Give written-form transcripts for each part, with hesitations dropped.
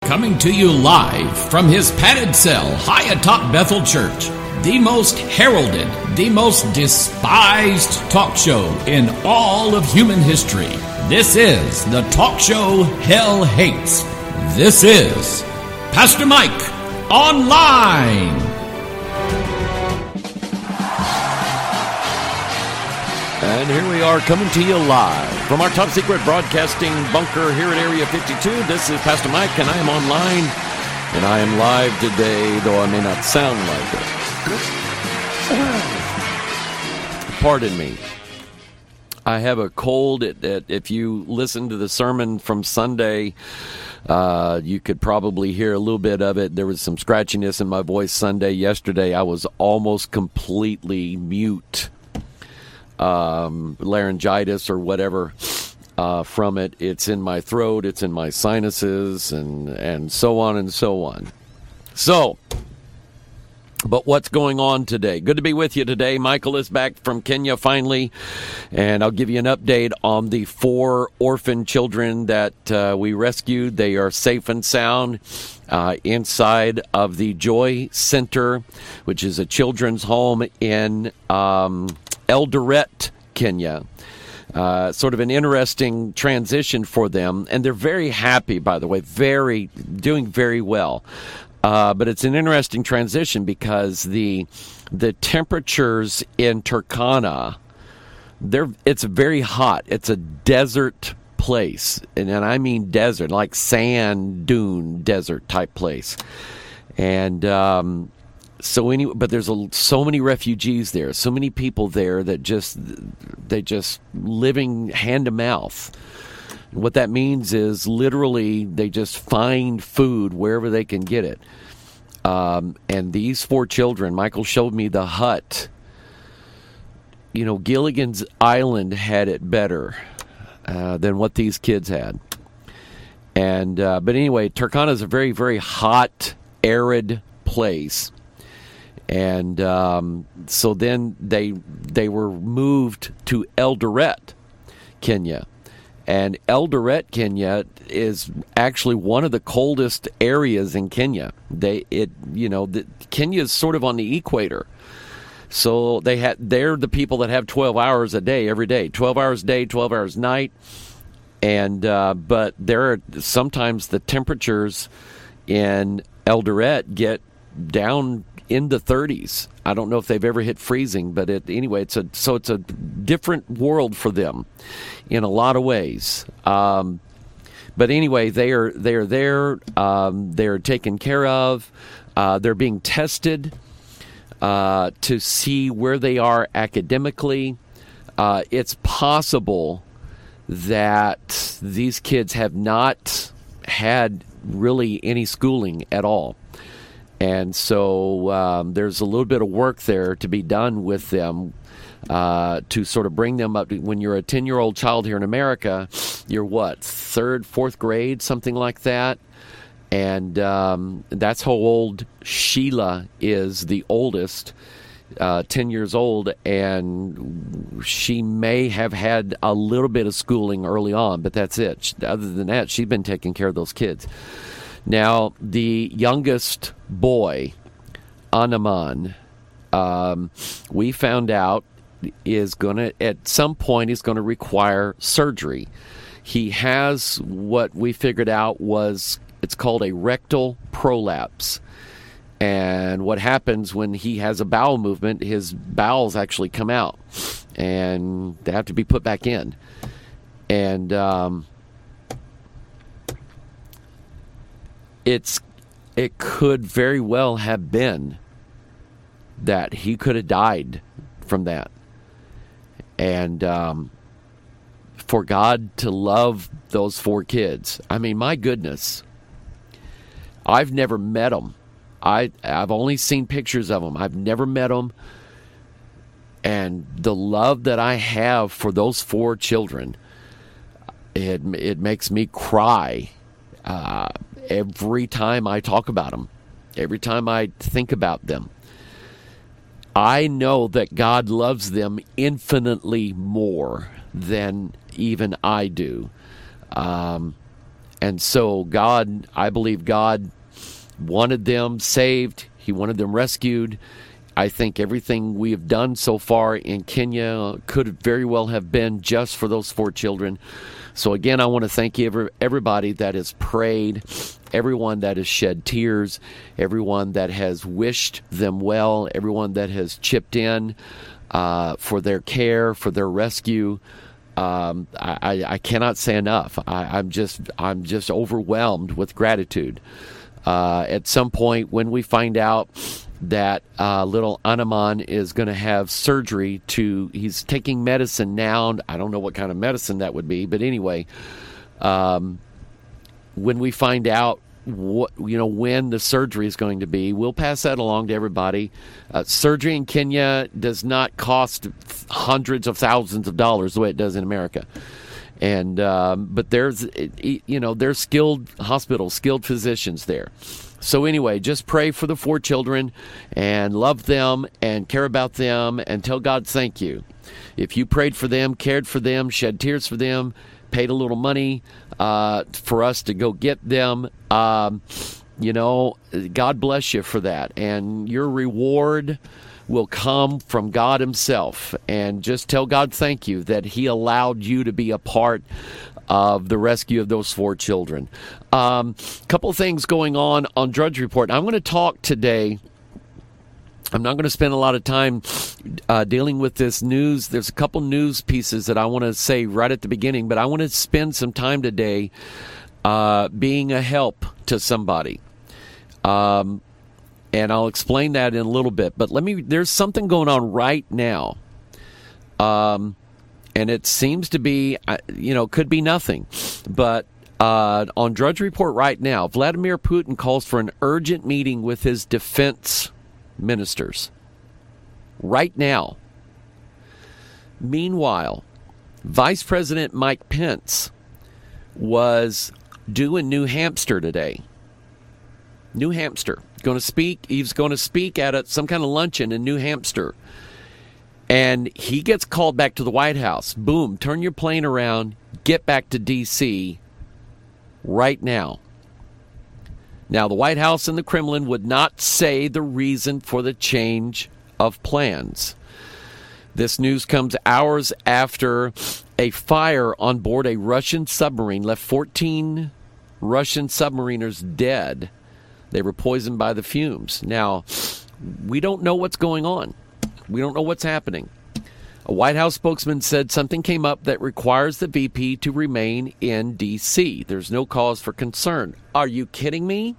Coming to you live from his padded cell high atop Bethel Church, the most heralded, the most despised talk show in all of human history. This is the talk show hell hates. This is Pastor Mike Online. And here we are coming to you live from our top secret broadcasting bunker here at Area 52. This is Pastor Mike, and I am online, and I am live today, though I may not sound like it. Pardon me. I have a cold. If you listen to the sermon from Sunday, you could probably hear a little bit of it. There was some scratchiness in my voice Sunday. Yesterday, I was almost completely mute. Laryngitis or whatever from it. It's in my throat, it's in my sinuses, and so on and so on. So, but what's going on today? Good to be with you today. Michael is back from Kenya finally, and I'll give you an update on the 4 orphan children that we rescued. They are safe and sound inside of the Joy Center, which is a children's home in Eldoret, Kenya. Sort of an interesting transition for them, and they're very happy, by the way, doing very well. But it's an interesting transition because the temperatures in Turkana, it's very hot. It's a desert place, and I mean desert, like sand dune desert type place, and but there's so many refugees there, so many people there that they just living hand to mouth. What that means is literally they just find food wherever they can get it. And these 4 children, Michael showed me the hut. You know, Gilligan's Island had it better than what these kids had. And but anyway, Turkana is a very, very hot, arid place. And so then they were moved to Eldoret, Kenya. And Eldoret, Kenya, is actually one of the coldest areas in Kenya. Kenya is sort of on the equator. So they're the people that have 12 hours a day every day, 12 hours a day, 12 hours a night. And but there are sometimes the temperatures in Eldoret get down in the 30s. I don't know if they've ever hit freezing, but anyway, it's a different world for them in a lot of ways. But anyway, they are there. They're taken care of. They're being tested to see where they are academically. It's possible that these kids have not had really any schooling at all. And so there's a little bit of work there to be done with them to sort of bring them up. When you're a 10-year-old child here in America, you're what, 3rd, 4th grade, something like that? And that's how old Sheila is, the oldest, 10 years old. And she may have had a little bit of schooling early on, but that's it. Other than that, she's been taking care of those kids. Now, the youngest boy, Anaman, we found out at some point, is going to require surgery. He has what we figured out it's called a rectal prolapse. And what happens when he has a bowel movement, his bowels actually come out, and they have to be put back in. And it could very well have been that he could have died from that. And for God to love those 4 kids, I mean, my goodness, I've never met them. I've only seen pictures of them. I've never met them. And the love that I have for those 4 children, it makes me cry every time I talk about them, every time I think about them. I know that God loves them infinitely more than even I do. And so I believe God wanted them saved. He wanted them rescued. I think everything we have done so far in Kenya could very well have been just for those 4 children. So again, I want to thank everybody that has prayed, everyone that has shed tears, everyone that has wished them well, everyone that has chipped in for their care, for their rescue. I cannot say enough. I'm just overwhelmed with gratitude. At some point, when we find out that little Anaman is going to have surgery he's taking medicine now. I don't know what kind of medicine that would be, but anyway, when we find out when the surgery is going to be, we'll pass that along to everybody. Surgery in Kenya does not cost hundreds of thousands of dollars the way it does in America. And but there's skilled hospitals, skilled physicians there. So anyway, just pray for the 4 children and love them and care about them and tell God thank you. If you prayed for them, cared for them, shed tears for them, paid a little money for us to go get them, God bless you for that. And your reward will come from God himself. And just tell God thank you that he allowed you to be a part of the rescue of those 4 children. Couple things going on Drudge Report. I'm going to talk today. I'm not going to spend a lot of time dealing with this news. There's a couple news pieces that I want to say right at the beginning, but I want to spend some time today being a help to somebody. And I'll explain that in a little bit. But there's something going on right now. And it seems to be, could be nothing. But on Drudge Report right now, Vladimir Putin calls for an urgent meeting with his defense ministers. Right now. Meanwhile, Vice President Mike Pence was due in New Hampshire today. New Hampshire. He's going to speak at some kind of luncheon in New Hampshire. And he gets called back to the White House. Boom, turn your plane around, get back to D.C. right now. Now, the White House and the Kremlin would not say the reason for the change of plans. This news comes hours after a fire on board a Russian submarine left 14 Russian submariners dead. They were poisoned by the fumes. Now, we don't know what's going on. We don't know what's happening. A White House spokesman said something came up that requires the VP to remain in D.C. There's no cause for concern. Are you kidding me?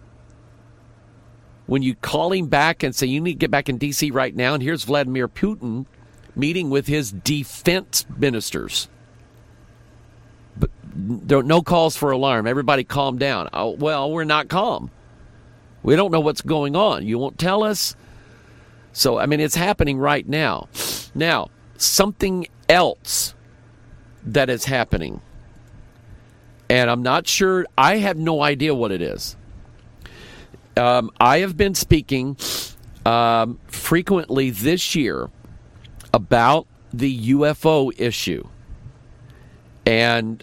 When you call him back and say you need to get back in D.C. right now, and here's Vladimir Putin meeting with his defense ministers. But no calls for alarm. Everybody calm down. Oh, well, we're not calm. We don't know what's going on. You won't tell us? So, it's happening right now. Now, something else that is happening, and I'm not sure, I have no idea what it is. I have been speaking frequently this year about the UFO issue and,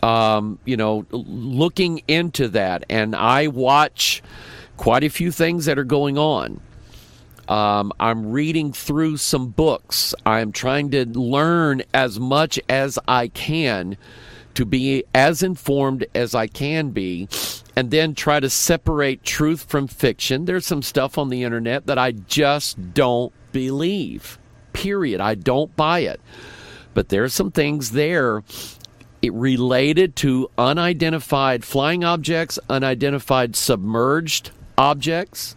looking into that. And I watch quite a few things that are going on. I'm reading through some books. I'm trying to learn as much as I can to be as informed as I can be, and then try to separate truth from fiction. There's some stuff on the internet that I just don't believe, period. I don't buy it. But there's some things there related to unidentified flying objects, unidentified submerged objects.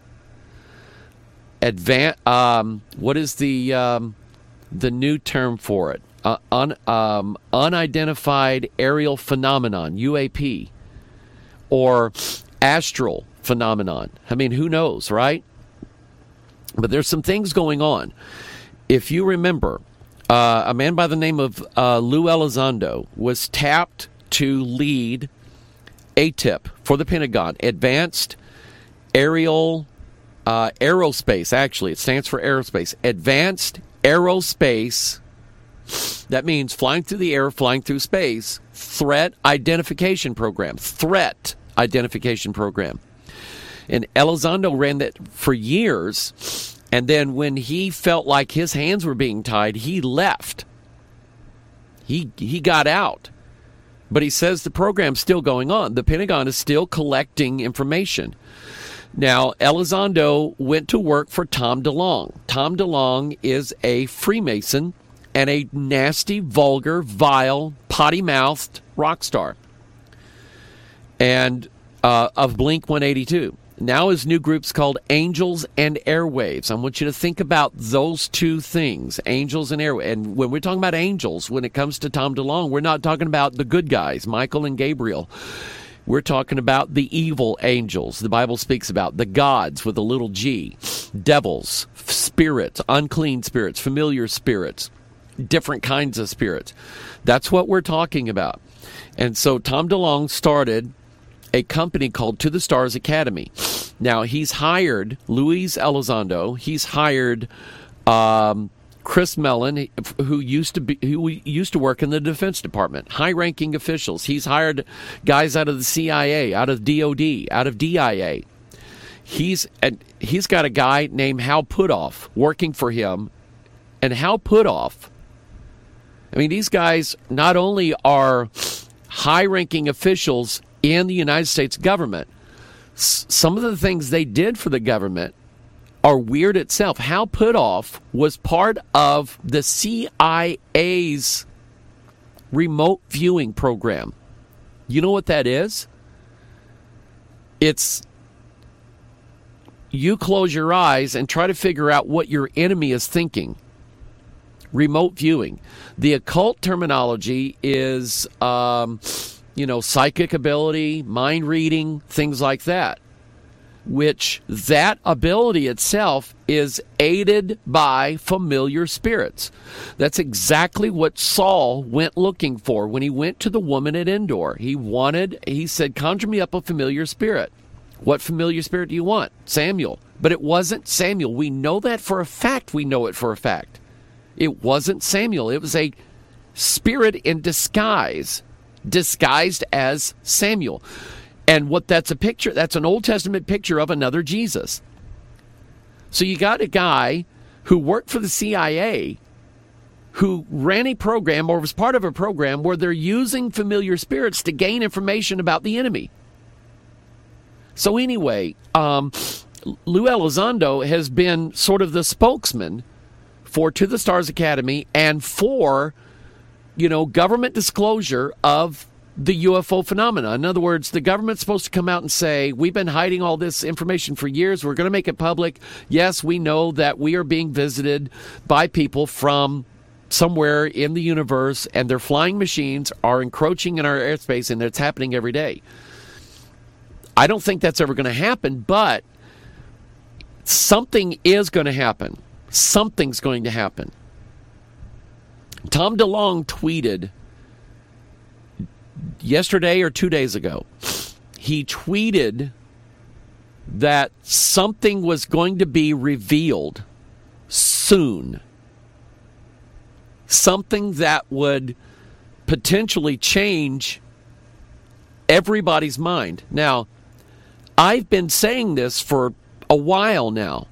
What is the new term for it? Unidentified aerial phenomenon, UAP, or astral phenomenon. Who knows, right? But there's some things going on. If you remember, a man by the name of Lou Elizondo was tapped to lead ATIP for the Pentagon, Advanced Aerial Aerospace. Actually, it stands for aerospace. Advanced Aerospace. That means flying through the air, flying through space Threat Identification Program. Threat Identification Program. And Elizondo ran that for years, and then when he felt like his hands were being tied, he left. He got out. But he says the program's still going on. The Pentagon is still collecting information. Now, Elizondo went to work for Tom DeLonge. Tom DeLonge is a Freemason and a nasty, vulgar, vile, potty-mouthed rock star and of Blink-182. Now his new group's called Angels and Airwaves. I want you to think about those two things, Angels and Airwaves. And when we're talking about angels, when it comes to Tom DeLonge, we're not talking about the good guys, Michael and Gabriel. We're talking about the evil angels the Bible speaks about, the gods with a little g, devils, spirits, unclean spirits, familiar spirits, different kinds of spirits. That's what we're talking about. And so Tom DeLonge started a company called To the Stars Academy. Now, he's hired Luis Elizondo. He's hired Chris Mellon, who used to work in the Defense Department, high-ranking officials. He's hired guys out of the CIA, out of DOD, out of DIA. He's got a guy named Hal Puthoff working for him. And Hal Puthoff, I mean, these guys not only are high-ranking officials in the United States government, some of the things they did for the government are weird itself. Hal Puthoff was part of the CIA's remote viewing program. You know what that is? It's you close your eyes and try to figure out what your enemy is thinking. Remote viewing. The occult terminology is psychic ability, mind reading, things like that, which that ability itself is aided by familiar spirits. That's exactly what Saul went looking for when he went to the woman at Endor. He said, conjure me up a familiar spirit. What familiar spirit do you want? Samuel. But it wasn't Samuel. We know that for a fact. We know it for a fact. It wasn't Samuel. It was a spirit in disguise, disguised as Samuel. And what that's a picture, that's an Old Testament picture of another Jesus. So you got a guy who worked for the CIA, who ran a program or was part of a program where they're using familiar spirits to gain information about the enemy. So anyway, Lou Elizondo has been sort of the spokesman for To the Stars Academy and for government disclosure of the UFO phenomena. In other words, the government's supposed to come out and say, we've been hiding all this information for years. We're going to make it public. Yes, we know that we are being visited by people from somewhere in the universe, and their flying machines are encroaching in our airspace, and it's happening every day. I don't think that's ever going to happen, but something is going to happen. Something's going to happen. Tom DeLonge tweeted yesterday or 2 days ago. He tweeted that something was going to be revealed soon. Something that would potentially change everybody's mind. Now, I've been saying this for a while now,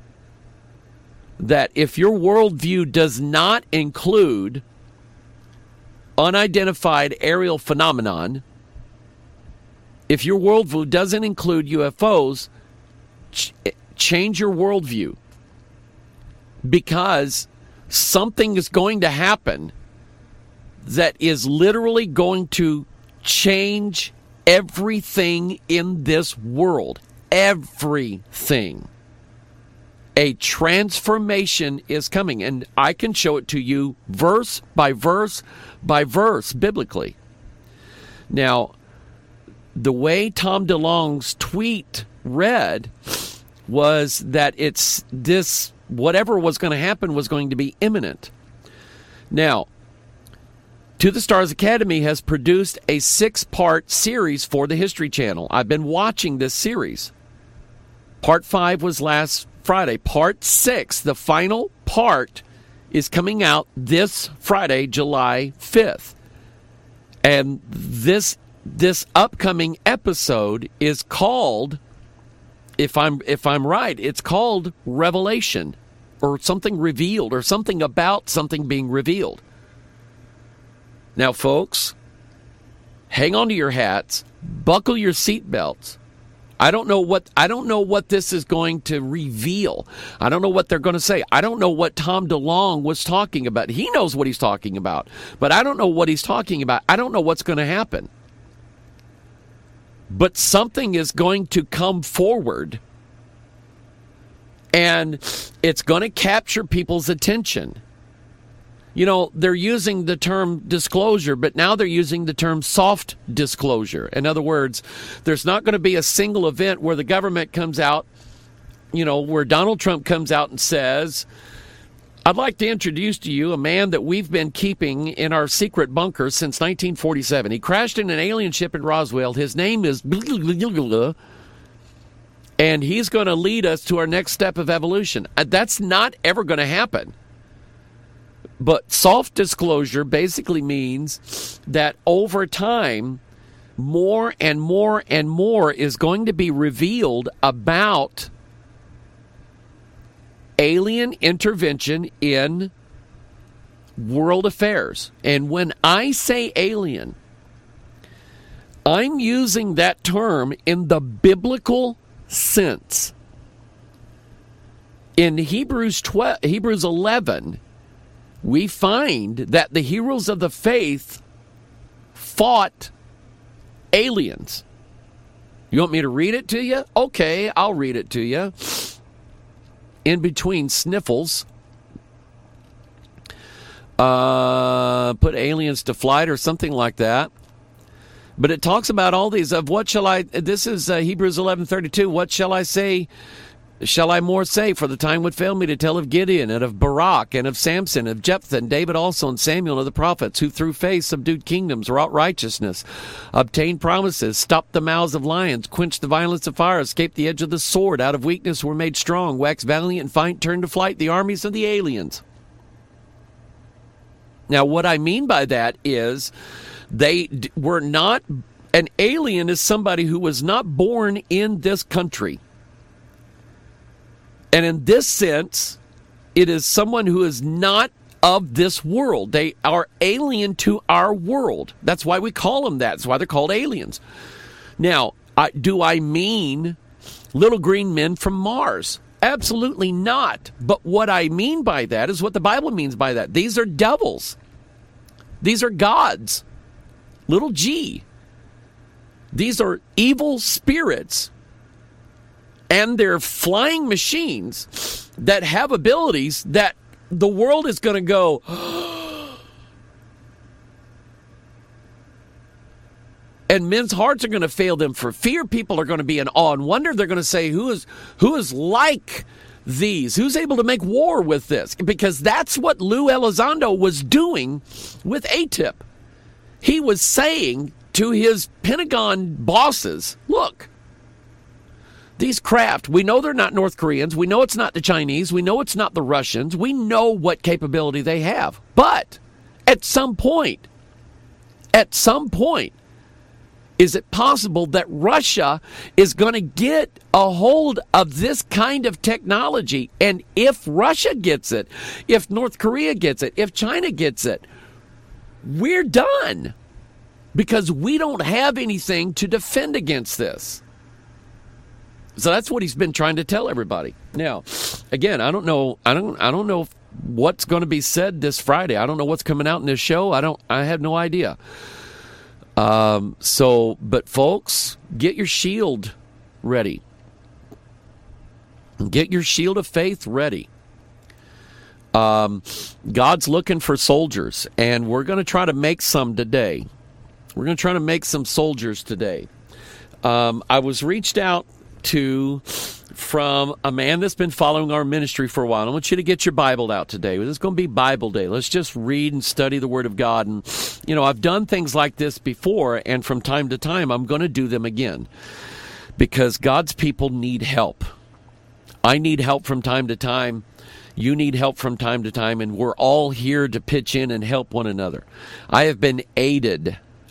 that if your worldview does not include unidentified aerial phenomenon, if your worldview doesn't include UFOs, change your worldview, because something is going to happen that is literally going to change everything in this world. Everything. A transformation is coming, and I can show it to you verse by verse by verse biblically. Now, the way Tom DeLonge's tweet read was that it's this, whatever was going to happen was going to be imminent. Now, To the Stars Academy has produced a 6-part series for the History Channel. I've been watching this series. Part 5 was last Friday. Part 6, the final part, is coming out this Friday, July 5th. And this upcoming episode is called, if I'm right, it's called Revelation, or something revealed, or something about something being revealed. Now, folks, hang on to your hats, buckle your seatbelts. I don't know what this is going to reveal. I don't know what they're going to say. I don't know what Tom DeLonge was talking about. He knows what he's talking about, but I don't know what he's talking about. I don't know what's going to happen. But something is going to come forward, and it's going to capture people's attention. You know, they're using the term disclosure, but now they're using the term soft disclosure. In other words, there's not going to be a single event where the government comes out, you know, where Donald Trump comes out and says, I'd like to introduce to you a man that we've been keeping in our secret bunker since 1947. He crashed in an alien ship in Roswell. His name is and he's going to lead us to our next step of evolution. That's not ever going to happen. But soft disclosure basically means that over time, more and more and more is going to be revealed about alien intervention in world affairs. And when I say alien, I'm using that term in the biblical sense. In Hebrews 11, we find that the heroes of the faith fought aliens. You want me to read it to you? Okay, I'll read it to you. In between sniffles, put aliens to flight or something like that. But it talks about all these of what shall I, this is Hebrews 11:32, what shall I say? Shall I more say? For the time would fail me to tell of Gideon and of Barak and of Samson, of Jephthah and David also and Samuel and of the prophets, who through faith subdued kingdoms, wrought righteousness, obtained promises, stopped the mouths of lions, quenched the violence of fire, escaped the edge of the sword, out of weakness were made strong, waxed valiant and fight, turned to flight the armies of the aliens. Now, what I mean by that is they were not, an alien is somebody who was not born in this country. And in this sense, it is someone who is not of this world. They are alien to our world. That's why we call them that. That's why they're called aliens. Now, do I mean little green men from Mars? Absolutely not. But what I mean by that is what the Bible means by that. These are devils. These are gods. Little g. These are evil spirits. And they're flying machines that have abilities that the world is going to go, and men's hearts are going to fail them for fear. People are going to be in awe and wonder. They're going to say, who is like these? Who's able to make war with this? Because that's what Lou Elizondo was doing with ATIP. He was saying to his Pentagon bosses, look, these craft, we know they're not North Koreans. We know it's not the Chinese. We know it's not the Russians. We know what capability they have. But at some point, is it possible that Russia is going to get a hold of this kind of technology? And if Russia gets it, if North Korea gets it, if China gets it, we're done. Because we don't have anything to defend against this. So that's what he's been trying to tell everybody. Now, again, I don't know what's going to be said this Friday. I don't know what's coming out in this show. I have no idea. But folks, get your shield ready. Get your shield of faith ready. God's looking for soldiers, and we're going to try to make some today. We're going to try to make some soldiers today. I was reached out to from a man that's been following our ministry for a while. I want you to get your Bible out today. This is going to be Bible Day. Let's just read and study the Word of God. And, you know, I've done things like this before, and from time to time, I'm going to do them again because God's people need help. I need help from time to time. You need help from time to time, and we're all here to pitch in and help one another. I have been aided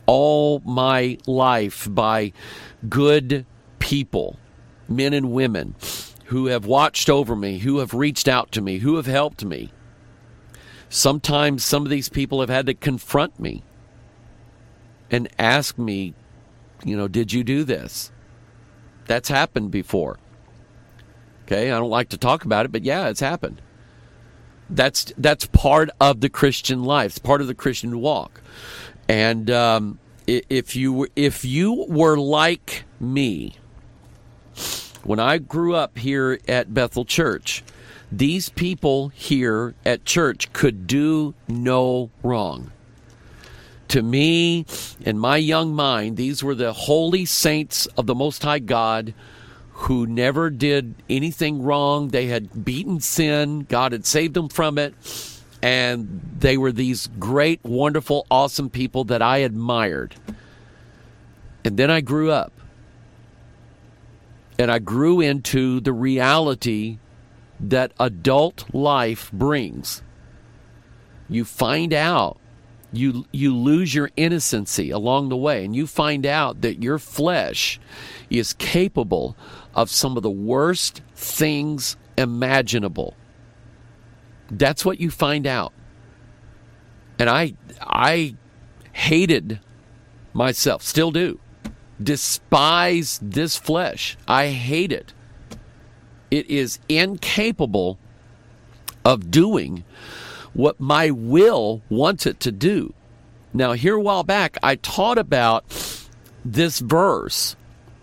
all my life by good people, men and women, who have watched over me, who have reached out to me, who have helped me. Sometimes some of these people have had to confront me and ask me, did you do this? That's happened before. Okay, I don't like to talk about it, but yeah, it's happened. That's part of the Christian life. It's part of the Christian walk. And if you were like me, when I grew up here at Bethel Church, these people here at church could do no wrong. To me, in my young mind, these were the holy saints of the Most High God who never did anything wrong. They had beaten sin. God had saved them from it. And they were these great, wonderful, awesome people that I admired. And then I grew up. And I grew into the reality that adult life brings. You find out, you lose your innocency along the way, and you find out that your flesh is capable of some of the worst things imaginable. That's what you find out. And I hated myself, still do. Despise this flesh. I hate it. It is incapable of doing what my will wants it to do. Now, here a while back, I taught about this verse.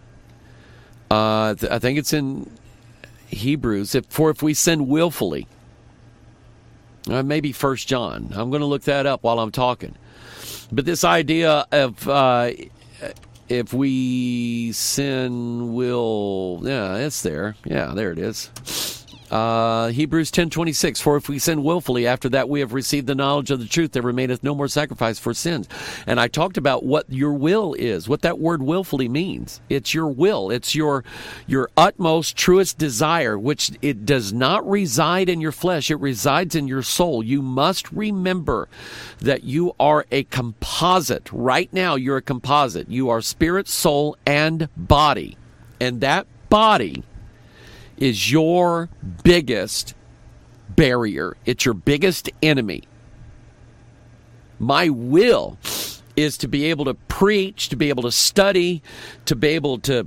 I think it's in Hebrews. If we sin willfully, maybe 1 John. I'm going to look that up while I'm talking. But this idea of if we sin will, it's there. Yeah, there it is. Hebrews 10:26. For if we sin willfully, after that we have received the knowledge of the truth, there remaineth no more sacrifice for sins. And I talked about what your will is, what that word willfully means. It's your will. It's your utmost, truest desire, which it does not reside in your flesh. It resides in your soul. You must remember that you are a composite. Right now, you're a composite. You are spirit, soul, and body. And that body is your biggest barrier. It's your biggest enemy. My will is to be able to preach, to be able to study, to be able to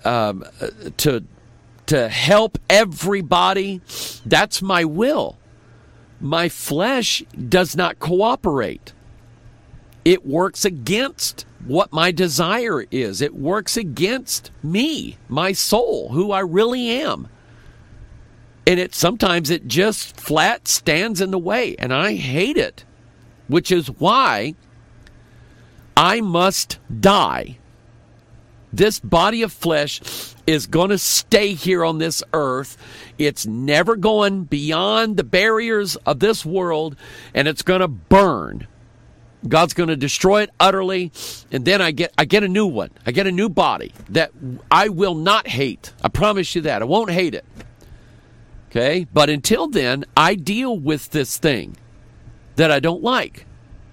help everybody. That's my will. My flesh does not cooperate. It works against what my desire is. It works against me, my soul, who I really am. And sometimes it just flat stands in the way, and I hate it, which is why I must die. This body of flesh is going to stay here on this earth. It's never going beyond the barriers of this world, and it's going to burn. God's going to destroy it utterly, and then I get a new one. I get a new body that I will not hate. I promise you that. I won't hate it. Okay, but until then, I deal with this thing that I don't like.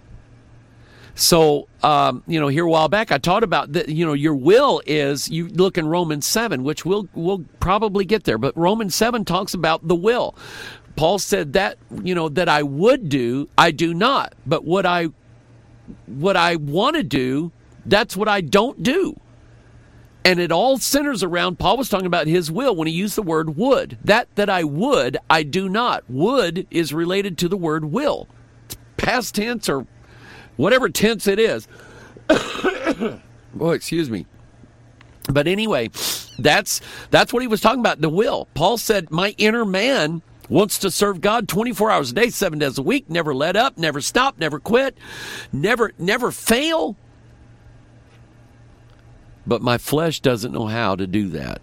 So, here a while back, I taught about that. Your will is, you look in Romans 7, which we'll probably get there. But Romans 7 talks about the will. Paul said that that I would do, I do not. But what I want to do, that's what I don't do. And it all centers around, Paul was talking about his will when he used the word would. That I would, I do not. Would is related to the word will. It's past tense or whatever tense it is. Oh, excuse me. But anyway, that's what he was talking about, the will. Paul said, my inner man wants to serve God 24 hours a day, 7 days a week, never let up, never stop, never quit, never fail. But my flesh doesn't know how to do that.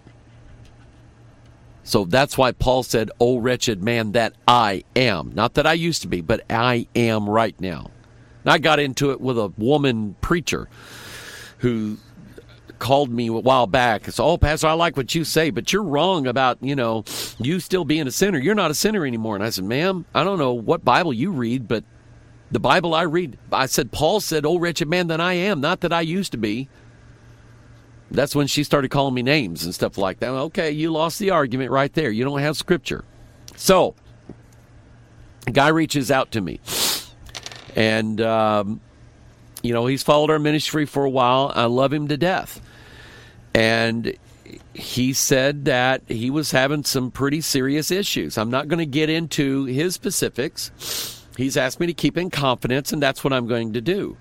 So that's why Paul said, "O wretched man that I am." Not that I used to be, but I am right now. And I got into it with a woman preacher who called me a while back and said, "Oh, Pastor, I like what you say, but you're wrong about, you still being a sinner. You're not a sinner anymore." And I said, "Ma'am, I don't know what Bible you read, but The Bible I read, I said, Paul said, "Oh, wretched man that I am, not that I used to be." That's when she started calling me names and stuff like that. Okay, you lost the argument right there. You don't have scripture. So, a guy reaches out to me. And, he's followed our ministry for a while. I love him to death. And he said that he was having some pretty serious issues. I'm not going to get into his specifics. He's asked me to keep in confidence, and that's what I'm going to do.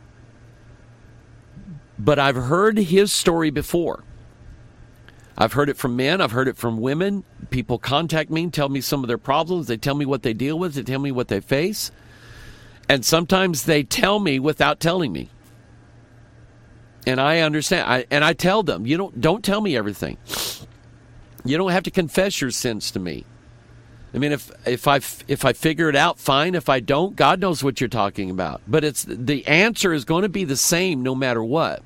But I've heard his story before. I've heard it from men. I've heard it from women. People contact me and tell me some of their problems. They tell me what they deal with. They tell me what they face. And sometimes they tell me without telling me. And I understand. I tell them, don't tell me everything. You don't have to confess your sins to me. I mean, if I figure it out, fine. If I don't, God knows what you're talking about. But the answer is going to be the same no matter what.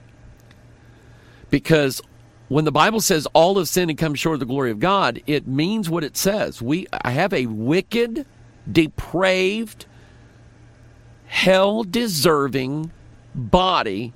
Because when the Bible says all have sinned and come short of the glory of God, it means what it says. I have a wicked, depraved, hell-deserving body,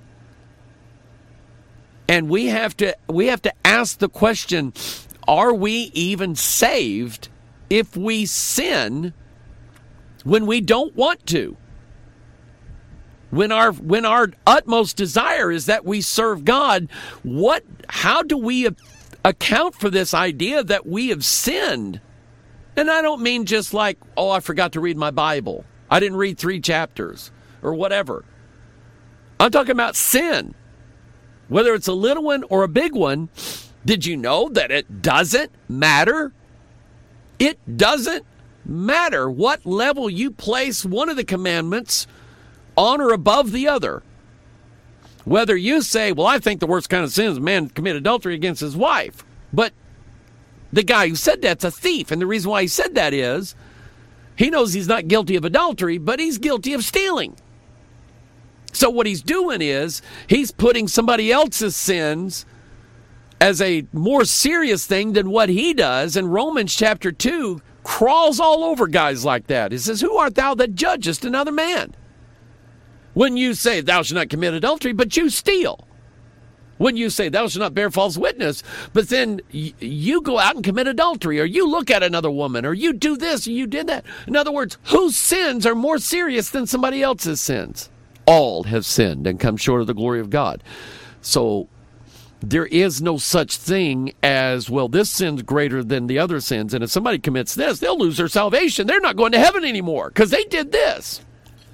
and we have to ask the question: are we even saved if we sin when we don't want to? When our utmost desire is that we serve God, how do we account for this idea that we have sinned? And I don't mean just like, oh, I forgot to read my Bible. I didn't read 3 chapters or whatever. I'm talking about sin. Whether it's a little one or a big one, did you know that it doesn't matter? It doesn't matter what level you place one of the commandments on or above the other. Whether you say, well, I think the worst kind of sin is a man commit adultery against his wife. But the guy who said that's a thief. And the reason why he said that is he knows he's not guilty of adultery, but he's guilty of stealing. So what he's doing is he's putting somebody else's sins as a more serious thing than what he does. And Romans chapter 2 crawls all over guys like that. It says, who art thou that judgest another man? When you say, thou shalt not commit adultery, but you steal. When you say, thou shalt not bear false witness, but then you go out and commit adultery, or you look at another woman, or you do this, or you did that. In other words, whose sins are more serious than somebody else's sins? All have sinned and come short of the glory of God. So there is no such thing as, well, this sin's greater than the other sins, and if somebody commits this, they'll lose their salvation. They're not going to heaven anymore because they did this.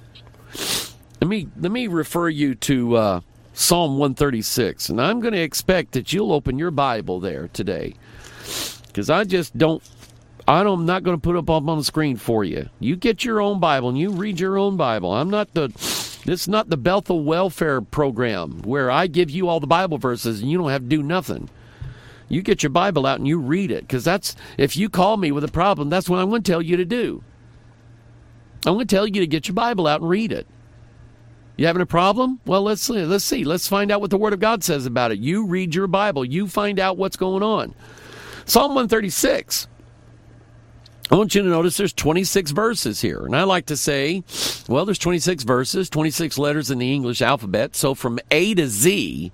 Let me refer you to Psalm 136, and I'm going to expect that you'll open your Bible there today, because I'm not going to put it up on the screen for you. You get your own Bible and you read your own Bible. This is not the Bethel Welfare Program where I give you all the Bible verses and you don't have to do nothing. You get your Bible out and you read it, because if you call me with a problem, that's what I'm going to tell you to do. I'm going to tell you to get your Bible out and read it. You having a problem? Well, let's see. Let's find out what the Word of God says about it. You read your Bible. You find out what's going on. Psalm 136. I want you to notice there's 26 verses here. And I like to say, well, there's 26 verses, 26 letters in the English alphabet. So from A to Z,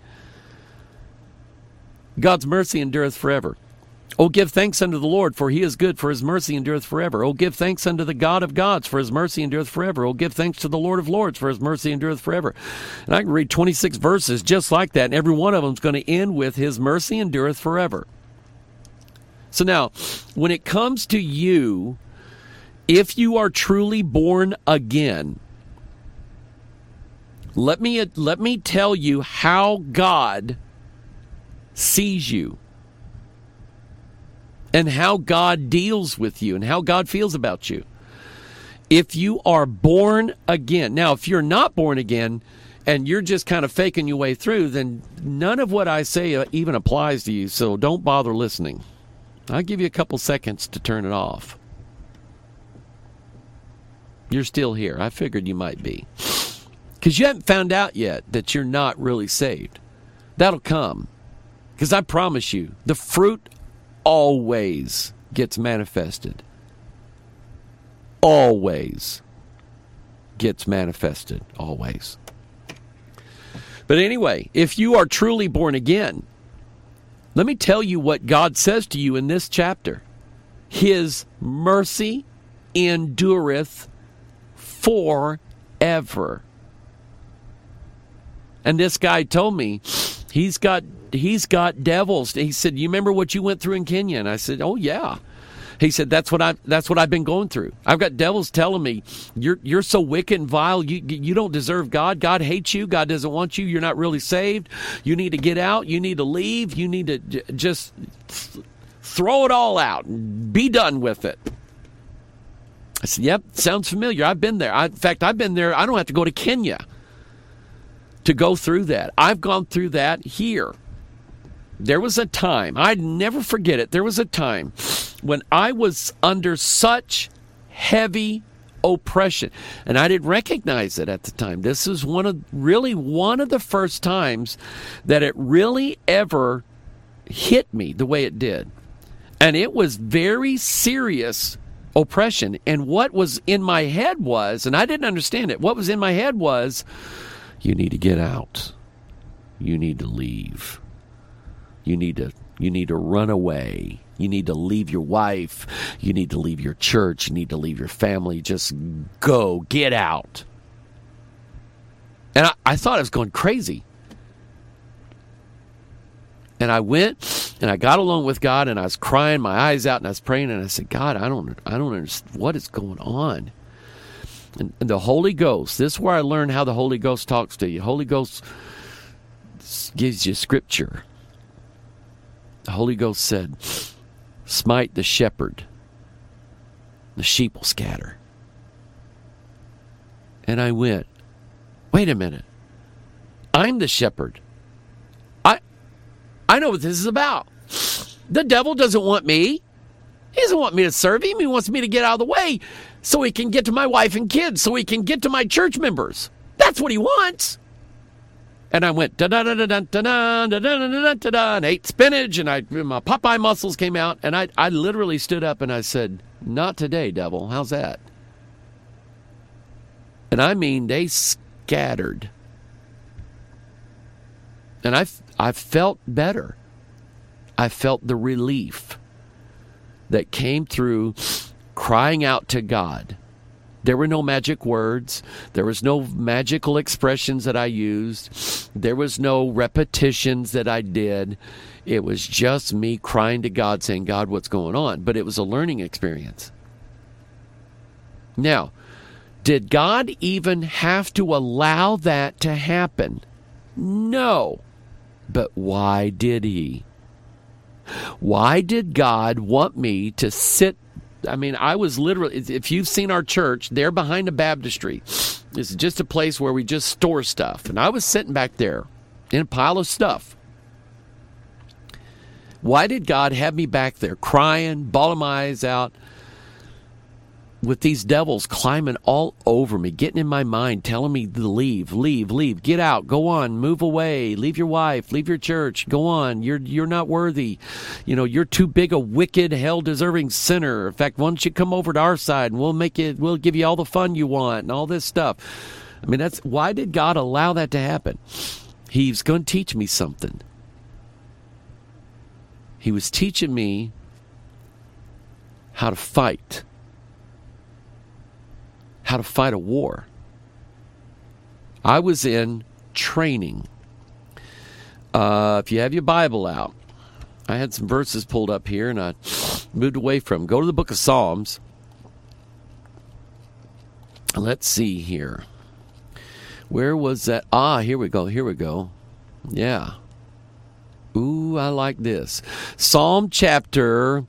God's mercy endureth forever. Oh, give thanks unto the Lord, for he is good, for his mercy endureth forever. Oh, give thanks unto the God of gods, for his mercy endureth forever. Oh, give thanks to the Lord of lords, for his mercy endureth forever. And I can read 26 verses just like that, and every one of them is going to end with his mercy endureth forever. So now, when it comes to you, if you are truly born again, let me tell you how God sees you, and how God deals with you, and how God feels about you. If you are born again. Now, if you're not born again, and you're just kind of faking your way through, then none of what I say even applies to you, so don't bother listening. I'll give you a couple seconds to turn it off. You're still here. I figured you might be. Because you haven't found out yet that you're not really saved. That'll come. Because I promise you, the fruit always gets manifested. Always gets manifested always. But anyway, if you are truly born again, let me tell you what God says to you in this chapter. His mercy endureth forever. And this guy told me he's got devils. He said, "You remember what you went through in Kenya?" And I said, "Oh yeah." He said, "That's what I've been going through. I've got devils telling me you're so wicked and vile. You don't deserve God. God hates you. God doesn't want you. You're not really saved. You need to get out. You need to leave. You need to just throw it all out and be done with it." I said, "Yep, sounds familiar. I've been there. In fact, I've been there. I don't have to go to Kenya to go through that. I've gone through that here." There was a time, I'd never forget it, there was a time when I was under such heavy oppression, and I didn't recognize it at the time. This is one of the first times that it really ever hit me the way it did. And it was very serious oppression. And what was in my head was, and I didn't understand it, what was in my head was, you need to get out. You need to leave. You need to run away. You need to leave your wife. You need to leave your church. You need to leave your family. Just go. Get out. And I thought I was going crazy. And I went and I got alone with God, and I was crying my eyes out, and I was praying, and I said, "God, I don't understand what is going on." And the Holy Ghost, this is where I learned how the Holy Ghost talks to you. Holy Ghost gives you scripture. The Holy Ghost said, "Smite the shepherd, the sheep will scatter." And I went, wait a minute. I'm the shepherd. I know what this is about. The devil doesn't want me. He doesn't want me to serve him. He wants me to get out of the way so he can get to my wife and kids, so he can get to my church members. That's what he wants. And I went da-da-da-da-da-da-da-da-da-da-da-da, and ate spinach, and my Popeye muscles came out, and I literally stood up and I said, "Not today, devil. How's that?" And I mean, they scattered. And I felt better. I felt the relief that came through crying out to God. There were no magic words. There was no magical expressions that I used. There was no repetitions that I did. It was just me crying to God, saying, "God, what's going on?" But it was a learning experience. Now, did God even have to allow that to happen? No. But why did he? Why did God want me to sit? I mean, I was literally, if you've seen our church, they're behind a baptistry. It's just a place where we just store stuff. And I was sitting back there in a pile of stuff. Why did God have me back there crying, bawling my eyes out, with these devils climbing all over me, getting in my mind, telling me to leave, get out, go on, move away, leave your wife, leave your church, go on, you're not worthy, you're too big a wicked, hell-deserving sinner. In fact, why don't you come over to our side and we'll give you all the fun you want and all this stuff. I mean, that's why did God allow that to happen? He's going to teach me something. He was teaching me how to fight a war. I was in training. If you have your Bible out, I had some verses pulled up here and I moved away from them. Go to the book of Psalms. Let's see here. Where was that? Here we go. Yeah. Ooh, I like this. Psalm chapter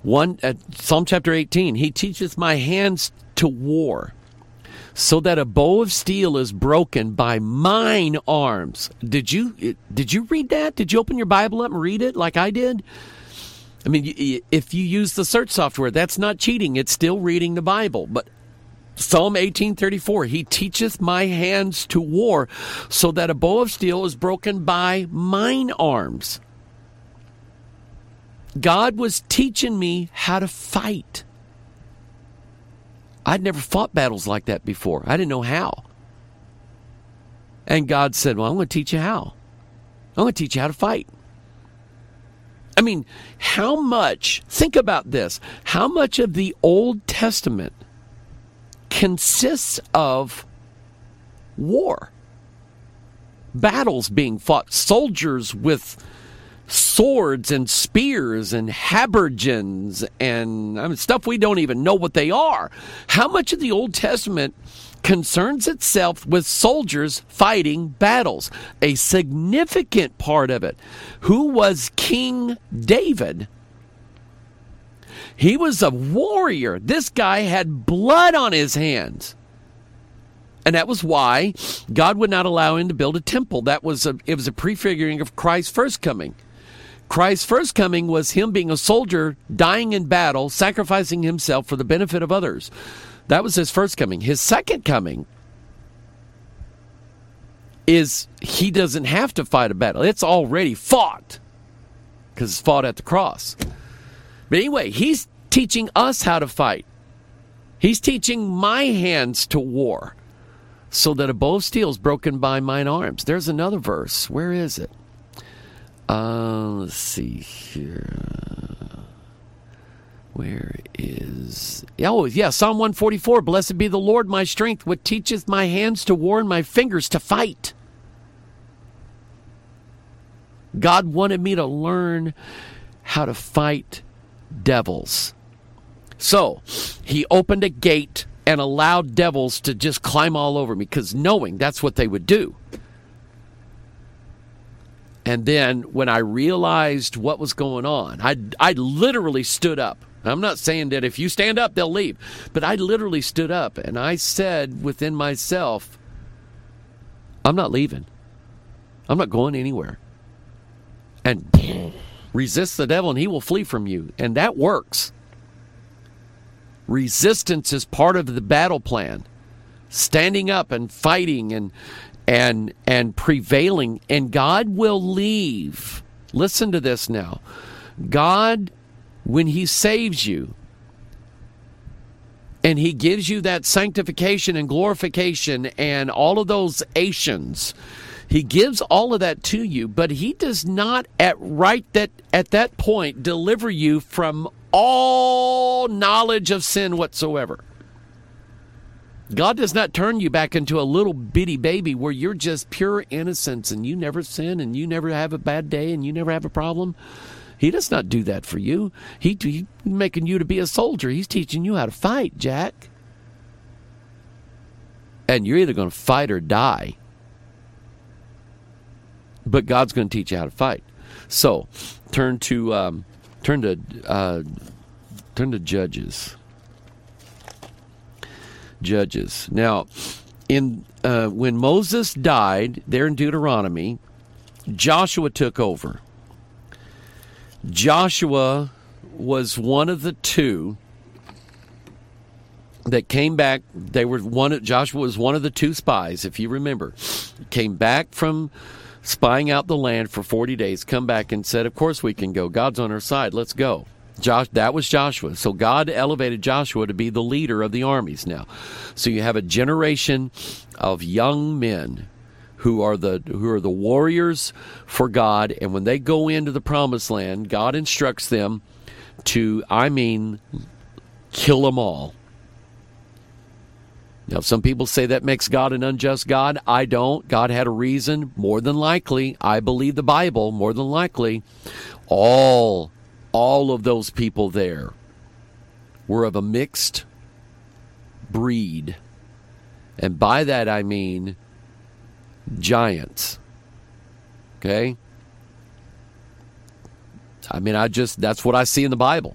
18. He teaches my hands to war, so that a bow of steel is broken by mine arms. Did you read that? Did you open your Bible up and read it like I did? I mean, if you use the search software, that's not cheating. It's still reading the Bible. But Psalm 18:34, he teacheth my hands to war, so that a bow of steel is broken by mine arms. God was teaching me how to fight. I'd never fought battles like that before. I didn't know how. And God said, well, I'm going to teach you how. I'm going to teach you how to fight. I mean, think about this, how much of the Old Testament consists of war? Battles being fought, soldiers with swords and spears and habergeons and stuff we don't even know what they are. How much of the Old Testament concerns itself with soldiers fighting battles? A significant part of it. Who was King David? He was a warrior. This guy had blood on his hands. And that was why God would not allow him to build a temple. It was a prefiguring of Christ's first coming. Christ's first coming was him being a soldier, dying in battle, sacrificing himself for the benefit of others. That was his first coming. His second coming is he doesn't have to fight a battle. It's already fought because it's fought at the cross. But anyway, he's teaching us how to fight. He's teaching my hands to war so that a bow of steel is broken by mine arms. There's another verse. Where is it? Let's see here. Where is... Oh, yeah, Psalm 144. Blessed be the Lord, my strength, which teacheth my hands to war and my fingers to fight. God wanted me to learn how to fight devils. So, he opened a gate and allowed devils to just climb all over me, because knowing that's what they would do. And then when I realized what was going on, I literally stood up. I'm not saying that if you stand up, they'll leave. But I literally stood up and I said within myself, I'm not leaving. I'm not going anywhere. And resist the devil and he will flee from you. And that works. Resistance is part of the battle plan. Standing up and fighting and prevailing, and God will leave. Listen to this now. God, when he saves you and he gives you that sanctification and glorification and all of those Asians, he gives all of that to you, but he does not at that point deliver you from all knowledge of sin whatsoever. God does not turn you back into a little bitty baby where you're just pure innocence and you never sin and you never have a bad day and you never have a problem. He does not do that for you. He's making you to be a soldier. He's teaching you how to fight, Jack. And you're either going to fight or die. But God's going to teach you how to fight. So, turn to Judges. Judges. Now, when Moses died, there in Deuteronomy, Joshua took over. Joshua was one of the two that came back. Joshua was one of the two spies, if you remember. Came back from spying out the land for 40 days, come back and said, of course we can go. God's on our side. Let's go. That was Joshua. So God elevated Joshua to be the leader of the armies now. So you have a generation of young men who are the warriors for God, and when they go into the promised land, God instructs them to, kill them all. Now, some people say that makes God an unjust God. I don't. God had a reason. More than likely, I believe the Bible, more than likely, all of those people there were of a mixed breed. And by that I mean giants. Okay? That's what I see in the Bible.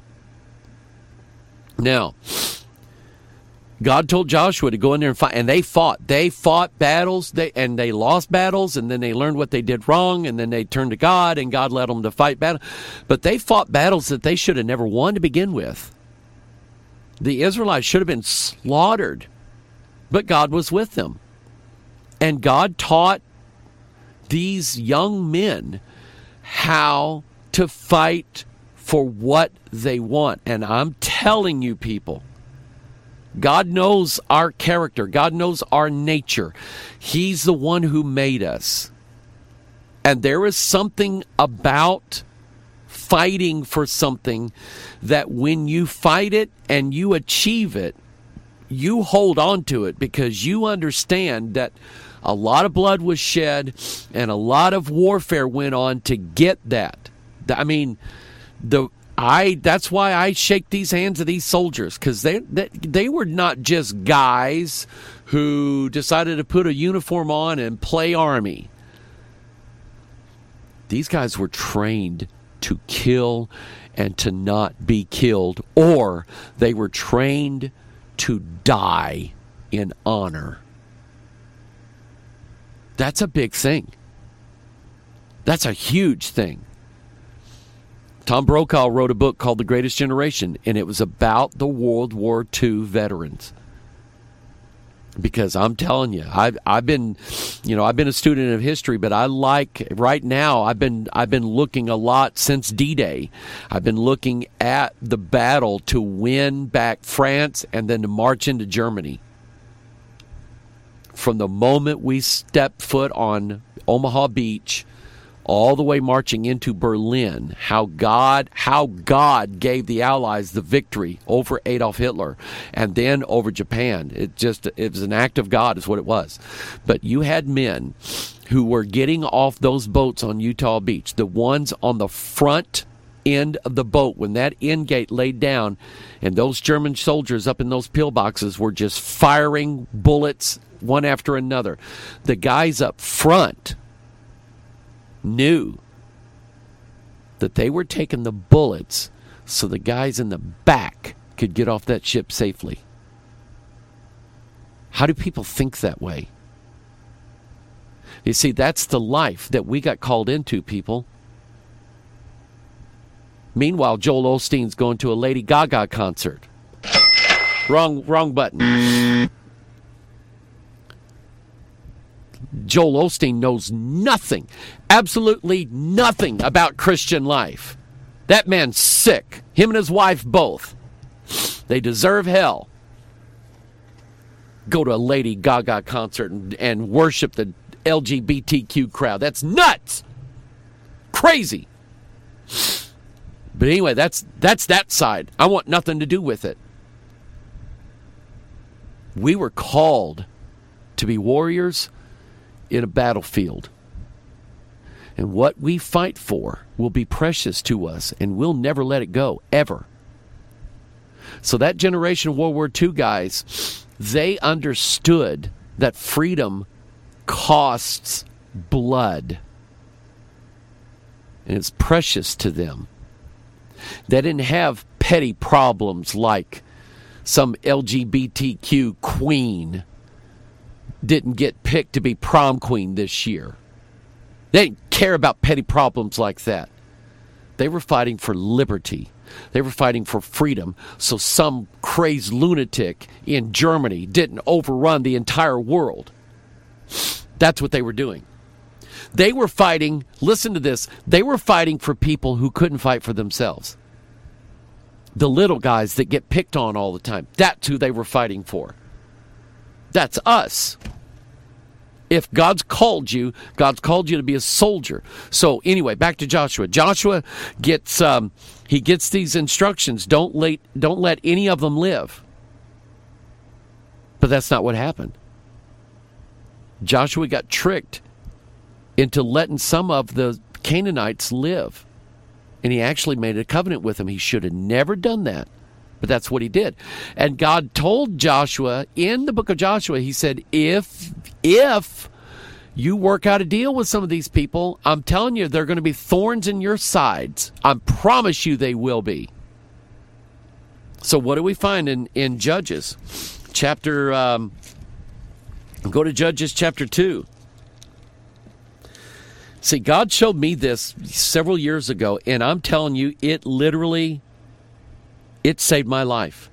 Now, God told Joshua to go in there and fight, and they fought. They fought battles, they lost battles, and then they learned what they did wrong, and then they turned to God, and God led them to fight battle. But they fought battles that they should have never won to begin with. The Israelites should have been slaughtered, but God was with them. And God taught these young men how to fight for what they want. And I'm telling you, people, God knows our character. God knows our nature. He's the one who made us. And there is something about fighting for something that when you fight it and you achieve it, you hold on to it because you understand that a lot of blood was shed and a lot of warfare went on to get that. I mean, that's why I shake these hands of these soldiers, because they were not just guys who decided to put a uniform on and play army. These guys were trained to kill and to not be killed, or they were trained to die in honor. That's a big thing. That's a huge thing. Tom Brokaw wrote a book called The Greatest Generation, and it was about the World War II veterans. Because I'm telling you, I've been a student of history, but right now I've been looking a lot since D-Day. I've been looking at the battle to win back France and then to march into Germany. From the moment we stepped foot on Omaha Beach, all the way marching into Berlin, how God gave the Allies the victory over Adolf Hitler and then over Japan. It was an act of God is what it was. But you had men who were getting off those boats on Utah Beach, the ones on the front end of the boat when that end gate laid down, and those German soldiers up in those pillboxes were just firing bullets one after another. The guys up front knew that they were taking the bullets so the guys in the back could get off that ship safely. How do people think that way? You see, that's the life that we got called into, people. Meanwhile, Joel Osteen's going to a Lady Gaga concert. Wrong button. Joel Osteen knows nothing, absolutely nothing about Christian life. That man's sick. Him and his wife both. They deserve hell. Go to a Lady Gaga concert and worship the LGBTQ crowd. That's nuts. Crazy. But anyway, that's that side. I want nothing to do with it. We were called to be warriors in a battlefield. And what we fight for will be precious to us, and we'll never let it go, ever. So that generation of World War II guys, they understood that freedom costs blood. And it's precious to them. They didn't have petty problems like some LGBTQ queen didn't get picked to be prom queen this year. They didn't care about petty problems like that. They were fighting for liberty. They were fighting for freedom, so some crazed lunatic in Germany didn't overrun the entire world. That's what they were doing. They were fighting, listen to this, they were fighting for people who couldn't fight for themselves. The little guys that get picked on all the time. That's who they were fighting for. That's us. If God's called you to be a soldier. So anyway, back to Joshua. Joshua gets these instructions. Don't let any of them live. But that's not what happened. Joshua got tricked into letting some of the Canaanites live. And he actually made a covenant with them. He should have never done that. But that's what he did. And God told Joshua in the book of Joshua, he said, if you work out a deal with some of these people, I'm telling you, they're going to be thorns in your sides. I promise you they will be. So what do we find in Judges? Go to Judges chapter 2. See, God showed me this several years ago, and I'm telling you, it saved my life.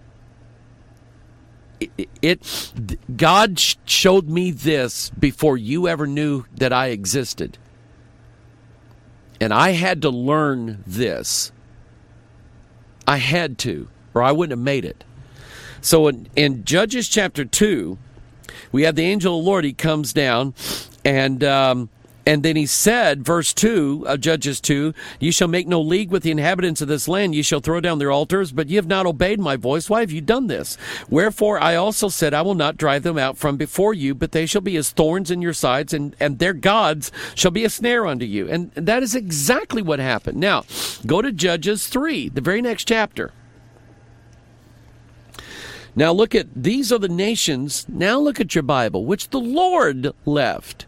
God showed me this before you ever knew that I existed. And I had to learn this. I had to, or I wouldn't have made it. So in Judges chapter 2, we have the angel of the Lord. He comes down, and then he said, verse 2 of Judges 2, "You shall make no league with the inhabitants of this land. You shall throw down their altars, but ye have not obeyed my voice. Why have you done this? Wherefore I also said, I will not drive them out from before you, but they shall be as thorns in your sides, and their gods shall be a snare unto you." And that is exactly what happened. Now, go to Judges 3, the very next chapter. Now look at, these are the nations, now look at your Bible, which the Lord left.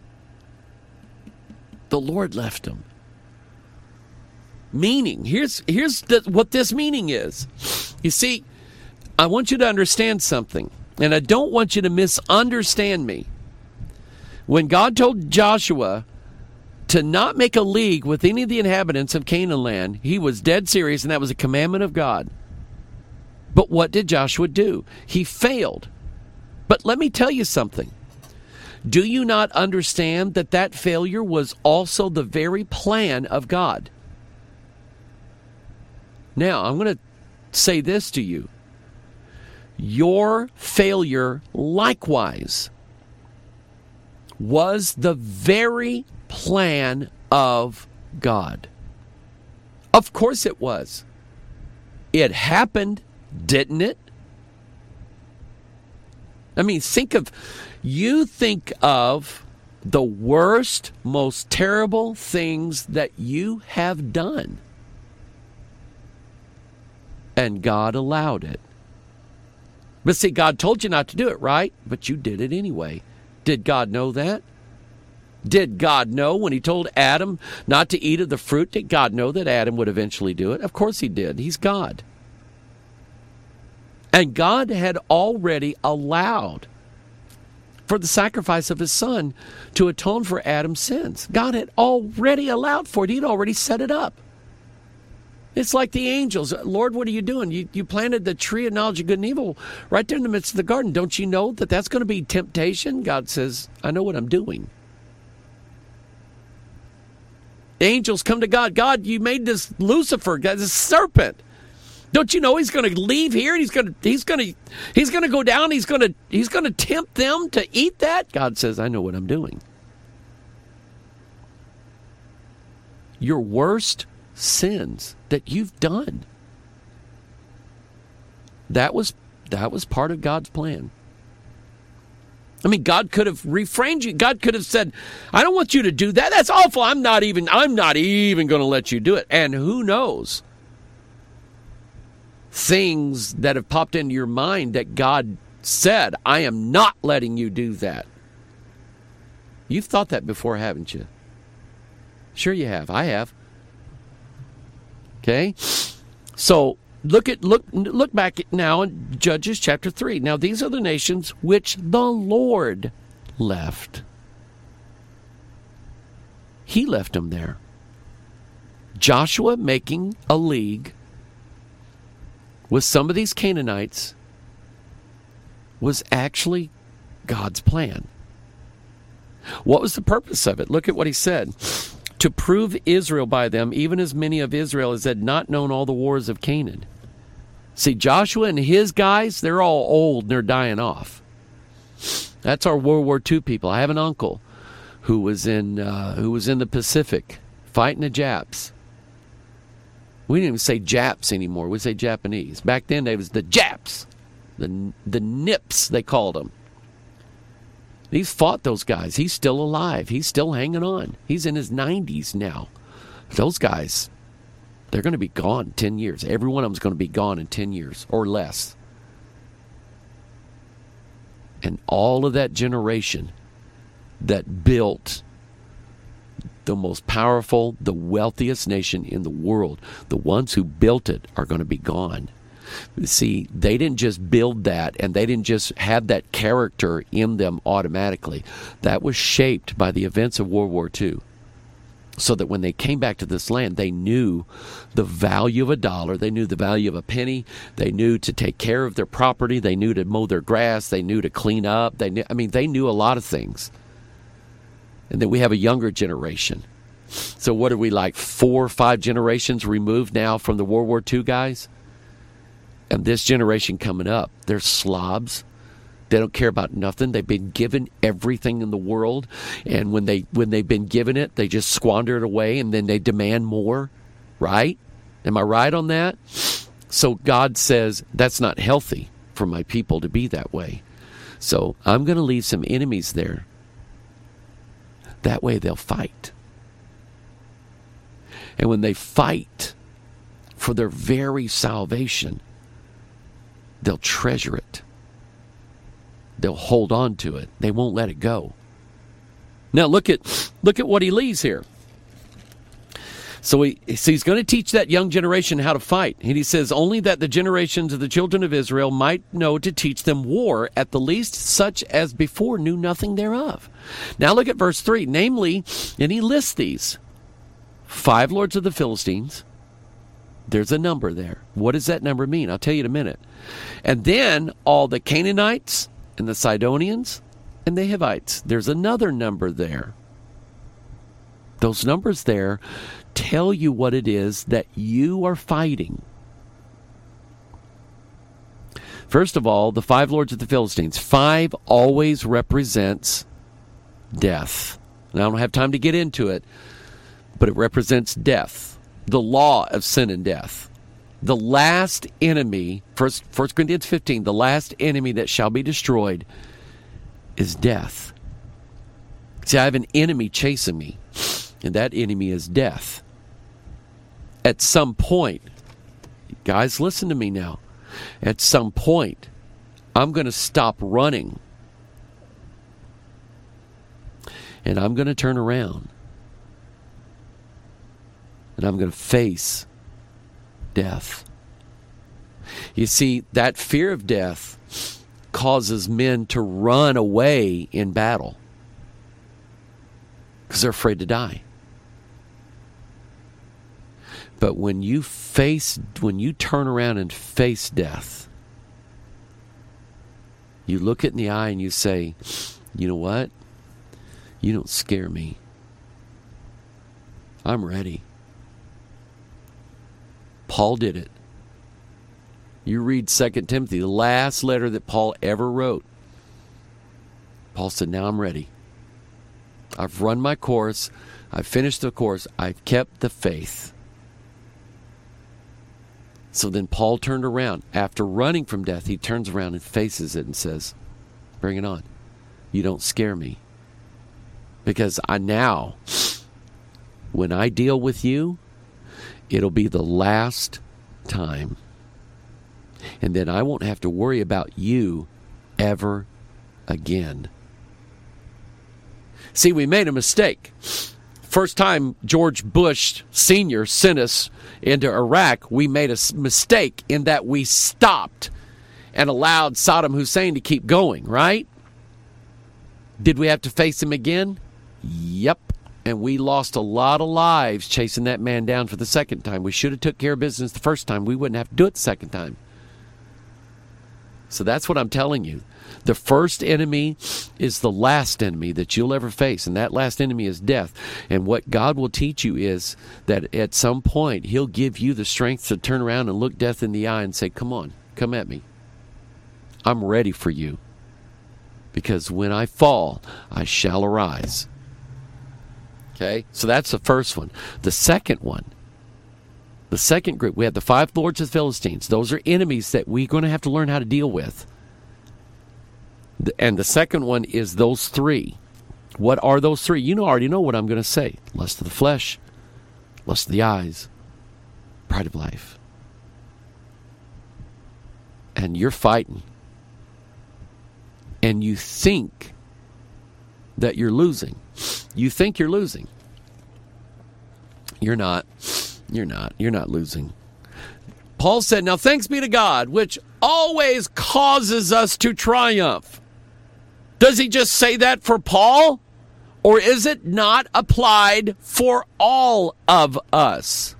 The Lord left them. Meaning, here's what this meaning is. You see, I want you to understand something, and I don't want you to misunderstand me. When God told Joshua to not make a league with any of the inhabitants of Canaan land, he was dead serious, and that was a commandment of God. But what did Joshua do? He failed. But let me tell you something. Do you not understand that that failure was also the very plan of God? Now, I'm going to say this to you. Your failure, likewise, was the very plan of God. Of course it was. It happened, didn't it? I mean, think of the worst, most terrible things that you have done. And God allowed it. But see, God told you not to do it, right? But you did it anyway. Did God know that? Did God know when he told Adam not to eat of the fruit? Did God know that Adam would eventually do it? Of course he did. He's God. And God had already allowed for the sacrifice of his son to atone for Adam's sins. God had already allowed for it. He'd already set it up. It's like the angels. Lord, what are you doing? You planted the tree of knowledge of good and evil right there in the midst of the garden. Don't you know that that's going to be temptation? God says, I know what I'm doing. The angels come to God. God, you made this Lucifer, this serpent. Don't you know he's going to leave here and he's going to go down, he's going to tempt them to eat that? God says, I know what I'm doing. Your worst sins that you've done. That was part of God's plan. I mean, God could have refrained you. God could have said, I don't want you to do that. That's awful. I'm not even going to let you do it. And who knows? Things that have popped into your mind that God said, I am not letting you do that. You've thought that before, haven't you? Sure you have. I have. Okay? So look back now in Judges chapter 3. Now these are the nations which the Lord left. He left them there. Joshua making a league with some of these Canaanites was actually God's plan. What was the purpose of it? Look at what he said. To prove Israel by them, even as many of Israel as had not known all the wars of Canaan. See, Joshua and his guys, they're all old and they're dying off. That's our World War II people. I have an uncle who was in the Pacific fighting the Japs. We didn't even say Japs anymore. We say Japanese. Back then, it was the Japs. The Nips, they called them. He's fought those guys. He's still alive. He's still hanging on. He's in his 90s now. Those guys, they're going to be gone in 10 years. Every one of them is going to be gone in 10 years or less. And all of that generation that built the most powerful, the wealthiest nation in the world, the ones who built it are going to be gone. See, they didn't just build that, and they didn't just have that character in them automatically. That was shaped by the events of World War II. So that when they came back to this land, they knew the value of a dollar. They knew the value of a penny. They knew to take care of their property. They knew to mow their grass. They knew to clean up. They knew a lot of things. And then we have a younger generation. So what are we, like 4 or 5 generations removed now from the World War II guys? And this generation coming up, they're slobs. They don't care about nothing. They've been given everything in the world, and when they've been given it, they just squander it away, and then they demand more. Right? Am I right on that? So God says that's not healthy for my people to be that way. So I'm going to leave some enemies there. That way they'll fight. And when they fight for their very salvation, they'll treasure it. They'll hold on to it. They won't let it go. Now look at what he leaves here. So he's going to teach that young generation how to fight. And he says, only that the generations of the children of Israel might know to teach them war, at the least such as before knew nothing thereof. Now look at verse 3. Namely, and he lists these. 5 lords of the Philistines. There's a number there. What does that number mean? I'll tell you in a minute. And then all the Canaanites and the Sidonians and the Hivites. There's another number there. Those numbers there tell you what it is that you are fighting. First of all, the 5 lords of the Philistines. 5 always represents death. And I don't have time to get into it, but it represents death. The law of sin and death. The last enemy, 1 Corinthians 15, the last enemy that shall be destroyed is death. See, I have an enemy chasing me, and that enemy is death. At some point, guys, listen to me now. At some point, I'm going to stop running, and I'm going to turn around, and I'm going to face death. You see, that fear of death causes men to run away in battle because they're afraid to die. But when you turn around and face death, you look it in the eye and you say, you know what? You don't scare me. I'm ready. Paul did it. You read 2 Timothy, the last letter that Paul ever wrote. Paul said, now I'm ready. I've run my course. I've finished the course. I've kept the faith. So then Paul turned around. After running from death, he turns around and faces it and says, bring it on. You don't scare me. Because now, when I deal with you, it'll be the last time. And then I won't have to worry about you ever again. See, we made a mistake. First time George Bush Sr. sent us into Iraq, we made a mistake in that we stopped and allowed Saddam Hussein to keep going, right? Did we have to face him again? Yep. And we lost a lot of lives chasing that man down for the second time. We should have took care of business the first time. We wouldn't have to do it the second time. So that's what I'm telling you. The first enemy is the last enemy that you'll ever face, and that last enemy is death. And what God will teach you is that at some point, He'll give you the strength to turn around and look death in the eye and say, come on, come at me. I'm ready for you. Because when I fall, I shall arise. Okay, so that's the first one. The second one, the second group, we have the 5 lords of the Philistines. Those are enemies that we're going to have to learn how to deal with. And the second one is those 3. What are those 3? You already know what I'm going to say. Lust of the flesh, lust of the eyes, pride of life. And you're fighting. And you think that you're losing. You think you're losing. You're not. You're not. You're not losing. Paul said, now thanks be to God, which always causes us to triumph. Does he just say that for Paul? Or is it not applied for all of us?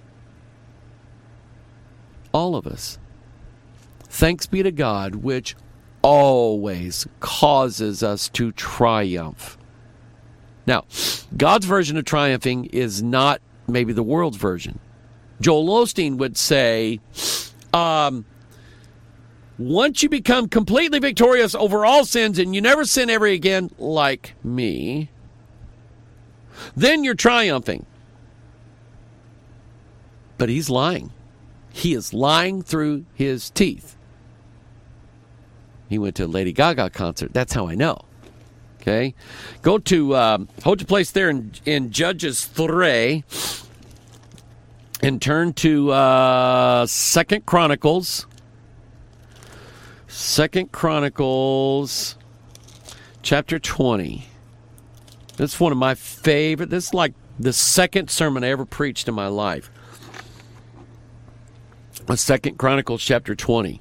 All of us. Thanks be to God, which always causes us to triumph. Now, God's version of triumphing is not maybe the world's version. Joel Osteen would say, once you become completely victorious over all sins and you never sin ever again, like me, then you're triumphing. But he's lying. He is lying through his teeth. He went to a Lady Gaga concert. That's how I know. Okay? Go to, hold your place there in Judges 3 and turn to 2 Chronicles. 2 Chronicles chapter 20. That's one of my favorite. This is like the second sermon I ever preached in my life. 2 Chronicles chapter 20.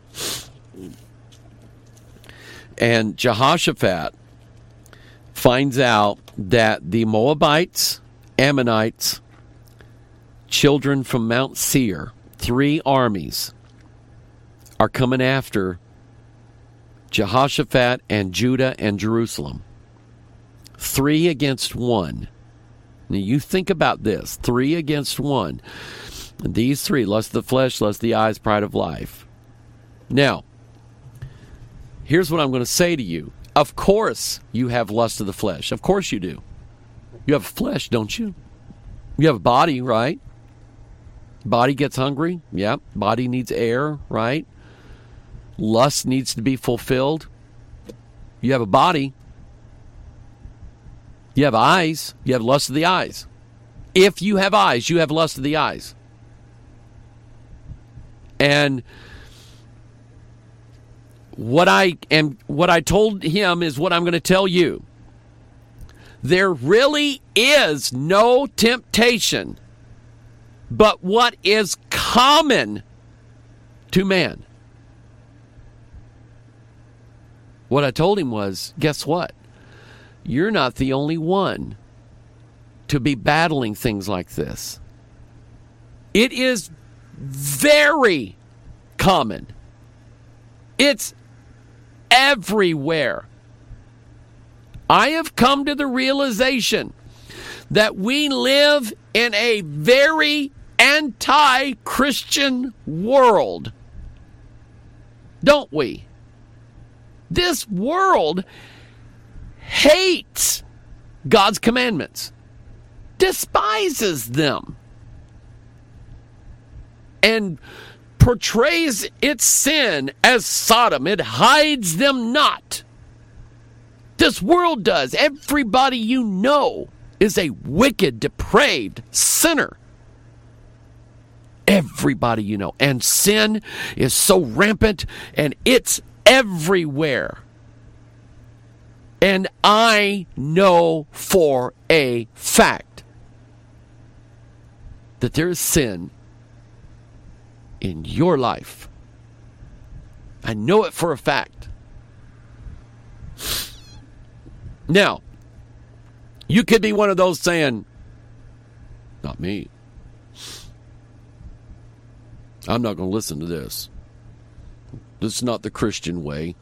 And Jehoshaphat finds out that the Moabites, Ammonites, children from Mount Seir, 3 armies, are coming after Jehoshaphat and Judah and Jerusalem. 3 against 1. Now you think about this. 3 against 1. And these 3, lust of the flesh, lust of the eyes, pride of life. Now, here's what I'm going to say to you. Of course you have lust of the flesh. Of course you do. You have flesh, don't you? You have a body, right? Body gets hungry. Yeah. Body needs air, right? Lust needs to be fulfilled. You have a body. You have eyes. You have lust of the eyes. If you have eyes, you have lust of the eyes. And what I told him is what I'm going to tell you. There really is no temptation but what is common to man. What I told him was, guess what? You're not the only one to be battling things like this. It is very common. It's everywhere. I have come to the realization that we live in a very anti-Christian world. Don't we? This world hates God's commandments, despises them, and portrays its sin as Sodom. It hides them not. This world does. Everybody you know is a wicked, depraved sinner. Everybody you know. And sin is so rampant, and it's everywhere. And I know for a fact that there is sin in your life. I know it for a fact. Now, you could be one of those saying, not me. I'm not going to listen to this. This is not the Christian way.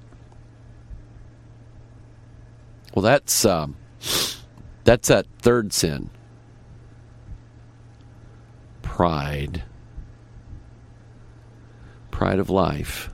Well, that's that third sin. Pride. Pride of life.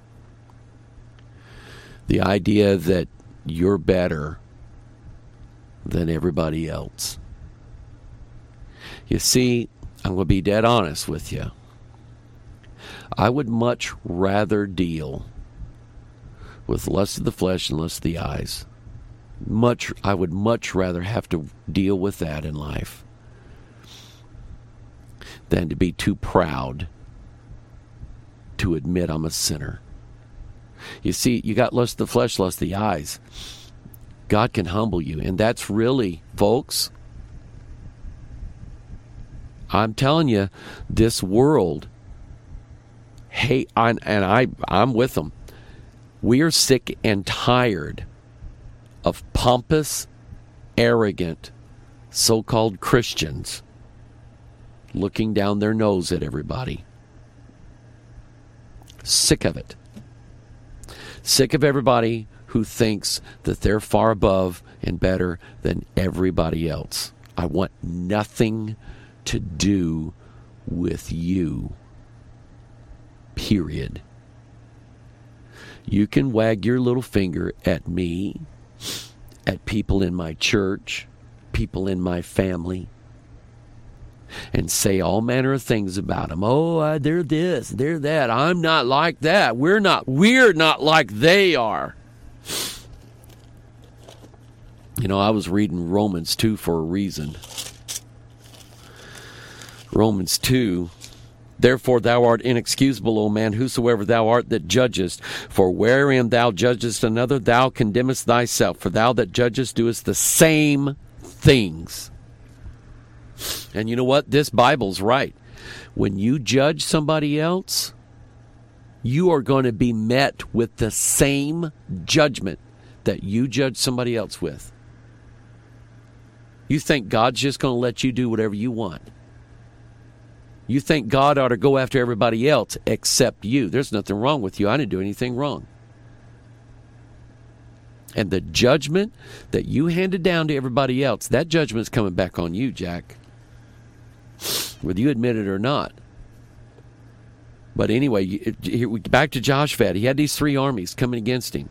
The idea that you're better than everybody else. You see, I'm going to be dead honest with you. I would much rather deal with lust of the flesh and lust of the eyes. I would much rather have to deal with that in life than to be too proud to admit I'm a sinner. You see, you got lust of the flesh, lust of the eyes. God can humble you, and that's really, folks, I'm telling you, this world, I'm with them. We are sick and tired of pompous, arrogant, so-called Christians looking down their nose at everybody. Sick of it. Sick of everybody who thinks that they're far above and better than everybody else. I want nothing to do with you. Period. You can wag your little finger at me, at people in my church, people in my family, and say all manner of things about them. Oh, they're this, they're that. I'm not like that. We're not like they are. You know, I was reading Romans 2 for a reason. Romans 2, therefore thou art inexcusable, O man, whosoever thou art that judgest. For wherein thou judgest another, thou condemnest thyself. For thou that judgest doest the same things. And you know what? This Bible's right. When you judge somebody else, you are going to be met with the same judgment that you judge somebody else with. You think God's just going to let you do whatever you want. You think God ought to go after everybody else except you. There's nothing wrong with you. I didn't do anything wrong. And the judgment that you handed down to everybody else, that judgment's coming back on you, Jack. Whether you admit it or not. But anyway, back to Jehoshaphat. He had these 3 armies coming against him.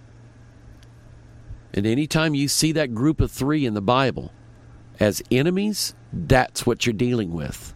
And anytime you see that group of 3 in the Bible as enemies, that's what you're dealing with.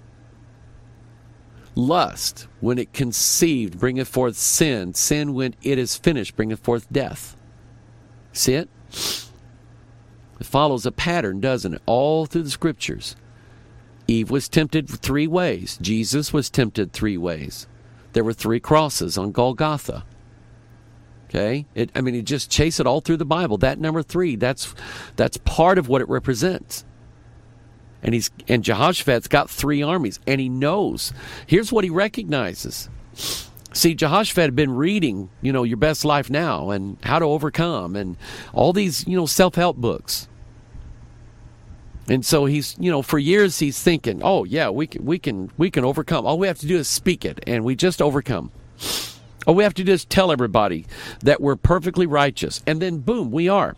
Lust, when it conceived, bringeth forth sin. Sin, when it is finished, bringeth forth death. See it? It follows a pattern, doesn't it? All through the Scriptures. Eve was tempted 3 ways. Jesus was tempted 3 ways. There were 3 crosses on Golgotha. Okay? It just chase it all through the Bible. That number 3, that's part of what it represents. And Jehoshaphat's got 3 armies, and he knows. Here's what he recognizes. See, Jehoshaphat had been reading, Your Best Life Now and How to Overcome and all these, self-help books. And so he's, for years he's thinking, oh yeah, we can overcome. All we have to do is speak it, and we just overcome. All we have to do is tell everybody that we're perfectly righteous, and then boom, we are.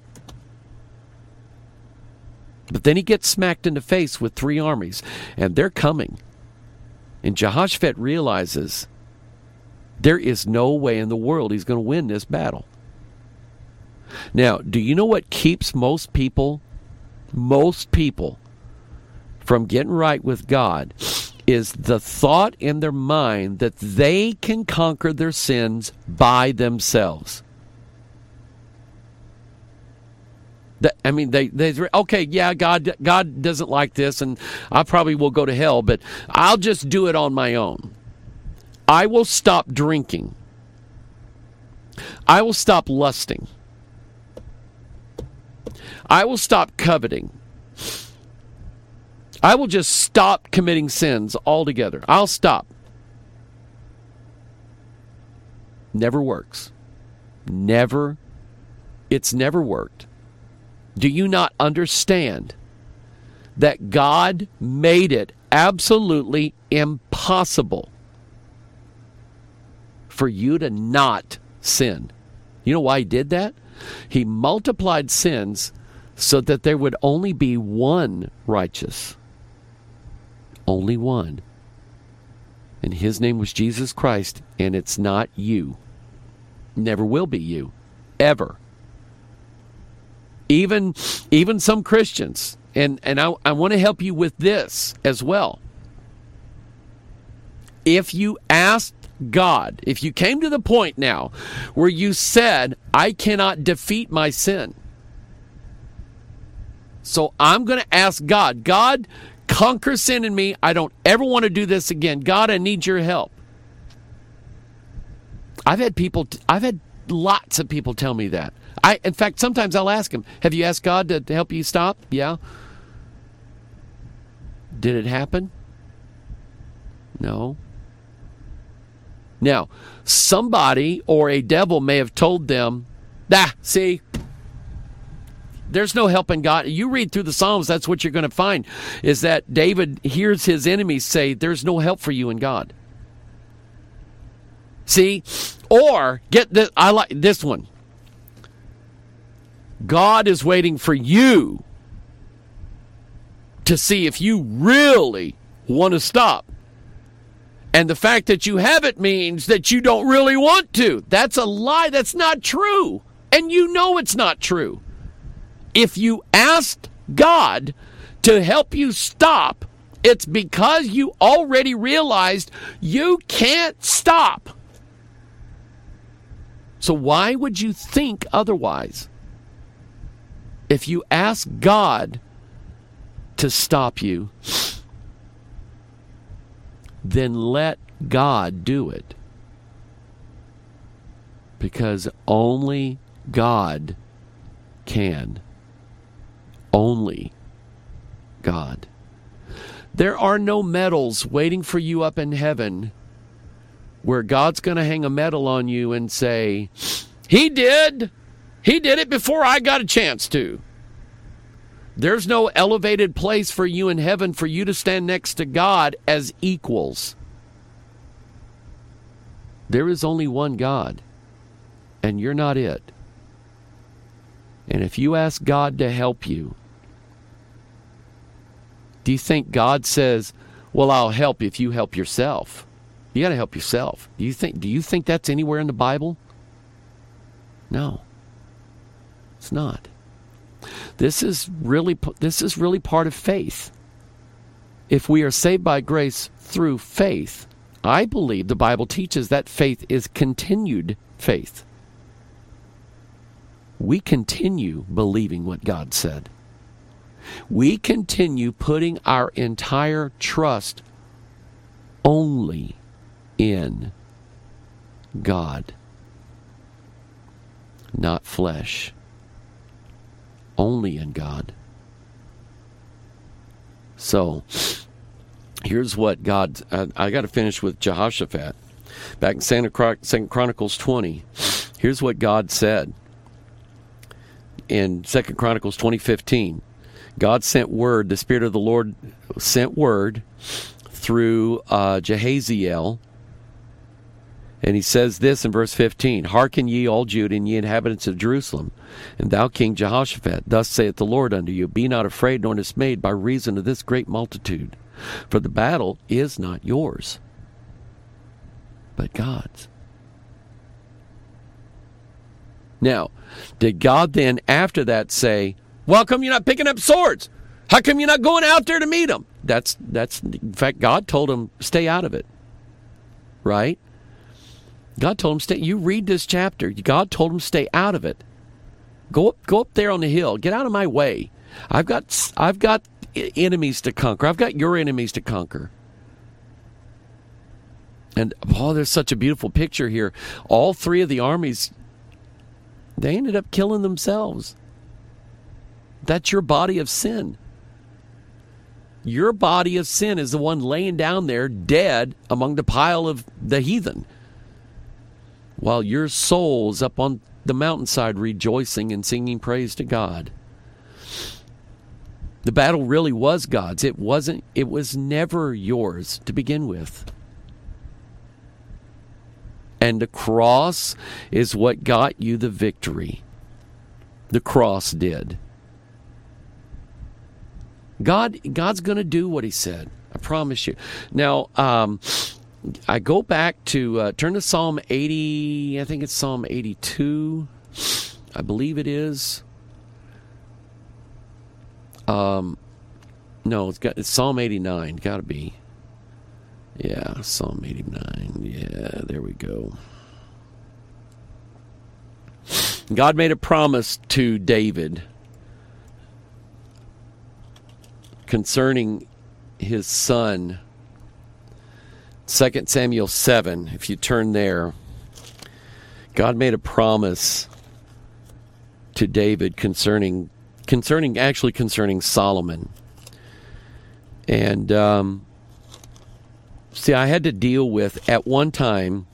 But then he gets smacked in the face with 3 armies, and they're coming. And Jehoshaphat realizes there is no way in the world he's going to win this battle. Now, do you know what keeps most people from getting right with God is the thought in their mind that they can conquer their sins by themselves. Okay, yeah, God doesn't like this, and I probably will go to hell, but I'll just do it on my own. I will stop drinking. I will stop lusting. I will stop coveting. I will just stop committing sins altogether. I'll stop. Never works. Never. It's never worked. Do you not understand that God made it absolutely impossible for you to not sin? You know why he did that? He multiplied sins so that there would only be one righteous. Only one. And his name was Jesus Christ, and it's not you. Never will be you. Ever. Even some Christians, and I want to help you with this as well. If you asked God, if you came to the point now where you said, I cannot defeat my sin, so I'm going to ask God, God, conquer sin in me. I don't ever want to do this again. God, I need your help. I've had lots of people tell me that. In fact, sometimes I'll ask them, have you asked God to help you stop? Yeah. Did it happen? No. Now, somebody or a devil may have told them, see, there's no help in God. You read through the Psalms, that's what you're going to find, is that David hears his enemies say, there's no help for you in God. See? Or, get this, I like this one. God is waiting for you to see if you really want to stop. And the fact that you have it means that you don't really want to. That's a lie. That's not true. And you know it's not true. If you asked God to help you stop, it's because you already realized you can't stop. So why would you think otherwise? If you ask God to stop you, then let God do it. Because only God can. Only God. There are no medals waiting for you up in heaven where God's going to hang a medal on you and say, He did it before I got a chance to. There's no elevated place for you in heaven for you to stand next to God as equals. There is only one God, and you're not it. And if you ask God to help you, do you think God says, well, I'll help you if you help yourself? You got to help yourself. Do you think that's anywhere in the Bible? No. It's not. This is really part of faith. If we are saved by grace through faith, I believe the Bible teaches that faith is continued faith. We continue believing what God said. We continue putting our entire trust only in God, not flesh. Only in God. So, here's what God... I got to finish with Jehoshaphat. Back in 2 Chronicles 20, here's what God said. In 2 Chronicles 20:15, God sent word, the Spirit of the Lord sent word through Jehaziel. And he says this in verse 15, Hearken ye all Judah, and ye inhabitants of Jerusalem, and thou King Jehoshaphat, thus saith the Lord unto you, Be not afraid nor dismayed by reason of this great multitude, for the battle is not yours, but God's. Now, did God then after that say, well, how come you're not picking up swords? How come you're not going out there to meet them? That's in fact, God told him, stay out of it. Right? God told him, stay. You read this chapter. God told him, stay out of it. Go up there on the hill. Get out of my way. I've got enemies to conquer. I've got your enemies to conquer. And there's such a beautiful picture here. All three of the armies, they ended up killing themselves. That's your body of sin. Your body of sin is the one laying down there dead among the pile of the heathen, while your soul's up on the mountainside rejoicing and singing praise to God. The battle really was God's. It was never yours to begin with. And the cross is what got you the victory. The cross did. God's going to do what he said. I promise you. Now, I go back to, turn to Psalm 80, I think it's Psalm 82. I believe it is. No, it's Psalm 89. Got to be. Yeah, Psalm 89. Yeah, there we go. God made a promise to David concerning his son. 2 Samuel 7, if you turn there, God made a promise to David concerning Solomon. And I had to deal with, at one time,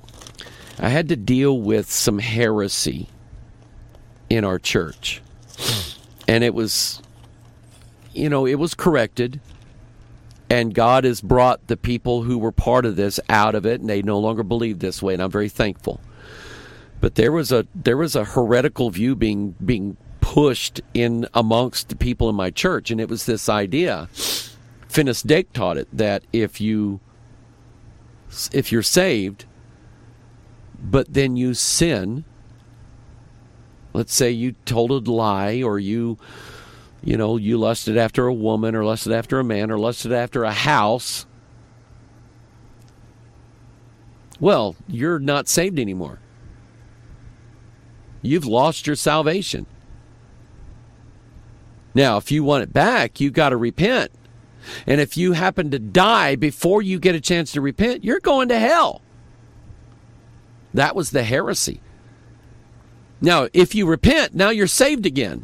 some heresy in our church. And it was corrected. And God has brought the people who were part of this out of it, and they no longer believe this way, and I'm very thankful. But there was a heretical view being pushed in amongst the people in my church, and it was this idea. Finis Dake taught it, that if you if you're saved, but then you sin, let's say you told a lie, or you lusted after a woman, or lusted after a man, or lusted after a house, well, you're not saved anymore. You've lost your salvation. Now, if you want it back, you got to repent. And if you happen to die before you get a chance to repent, you're going to hell. That was the heresy. Now, if you repent, now you're saved again.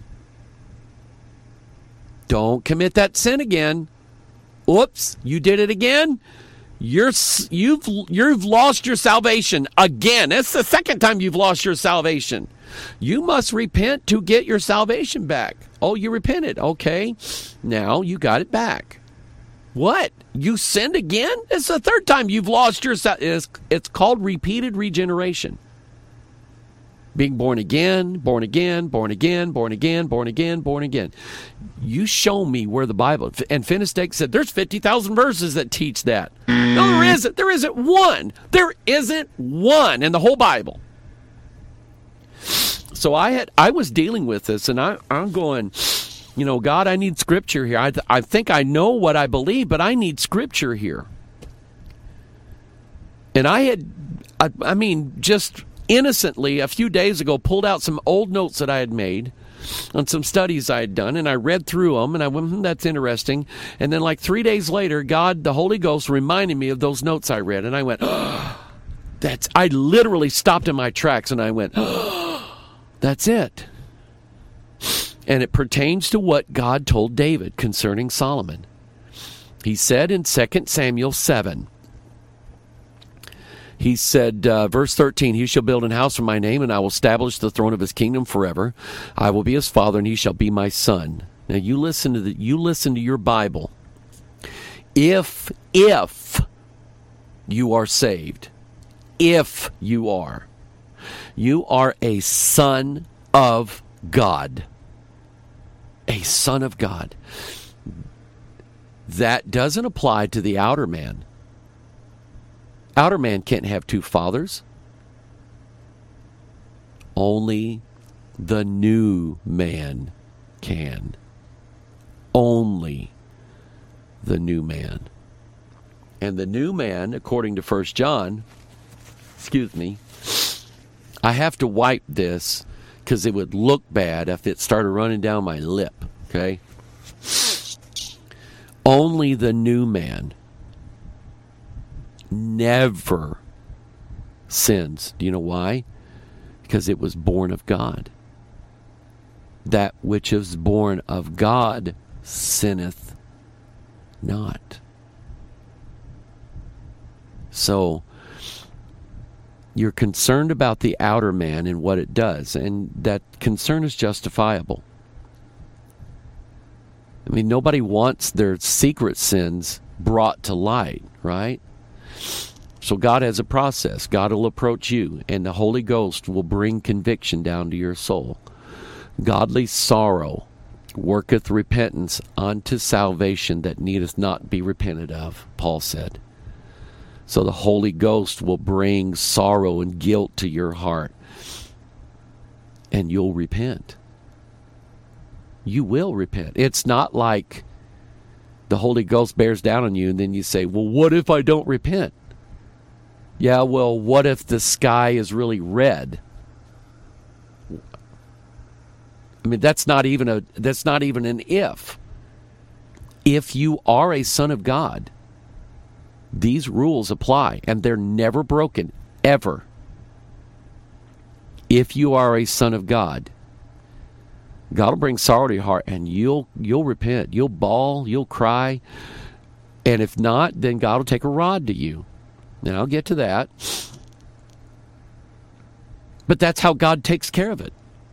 Don't commit that sin again. Oops, you did it again. You've lost your salvation again. That's the second time you've lost your salvation. You must repent to get your salvation back. Oh, you repented. Okay. Now you got it back. What? You sinned again? It's the third time you've lost your salvation. It's called repeated regeneration. Being born again, born again, born again, born again, born again, born again. You show me where the Bible, and Finnestake said there's 50,000 verses that teach that. No, there isn't. There isn't one. There isn't one in the whole Bible. So I was dealing with this, and I'm going, God, I need Scripture here. I think I know what I believe, but I need Scripture here. And I mean, just innocently a few days ago pulled out some old notes that I had made on some studies I had done, and I read through them, and I went, that's interesting. And then like 3 days later, God, the Holy Ghost, reminded me of those notes I read, and I went, I literally stopped in my tracks, and I went, that's it. And it pertains to what God told David concerning Solomon. He said in 2 Samuel 7, he said, verse 13, he shall build an house for my name, and I will establish the throne of his kingdom forever. I will be his father, and he shall be my son. Now you listen to your Bible. If you are saved, if you are a son of God. A son of God. That doesn't apply to the outer man. Outer man can't have two fathers. Only the new man can. Only the new man. And the new man, according to 1 John, I have to wipe this because it would look bad if it started running down my lip, okay? Only the new man never sins. Do you know why? Because it was born of God. That which is born of God sinneth not. So, you're concerned about the outer man and what it does, and that concern is justifiable. I mean, nobody wants their secret sins brought to light, right? So God has a process. God will approach you, and the Holy Ghost will bring conviction down to your soul. Godly sorrow worketh repentance unto salvation that needeth not be repented of, Paul said. So the Holy Ghost will bring sorrow and guilt to your heart, and you'll repent. You will repent. It's not like the Holy Ghost bears down on you and then you say, well, what if I don't repent? Yeah, well, what if the sky is really red? I mean, that's not even an if. If you are a son of God, these rules apply, and they're never broken, ever. If you are a son of God, God will bring sorrow to your heart, and you'll repent. You'll bawl, you'll cry, and if not, then God will take a rod to you. Now, I'll get to that. But that's how God takes care of it.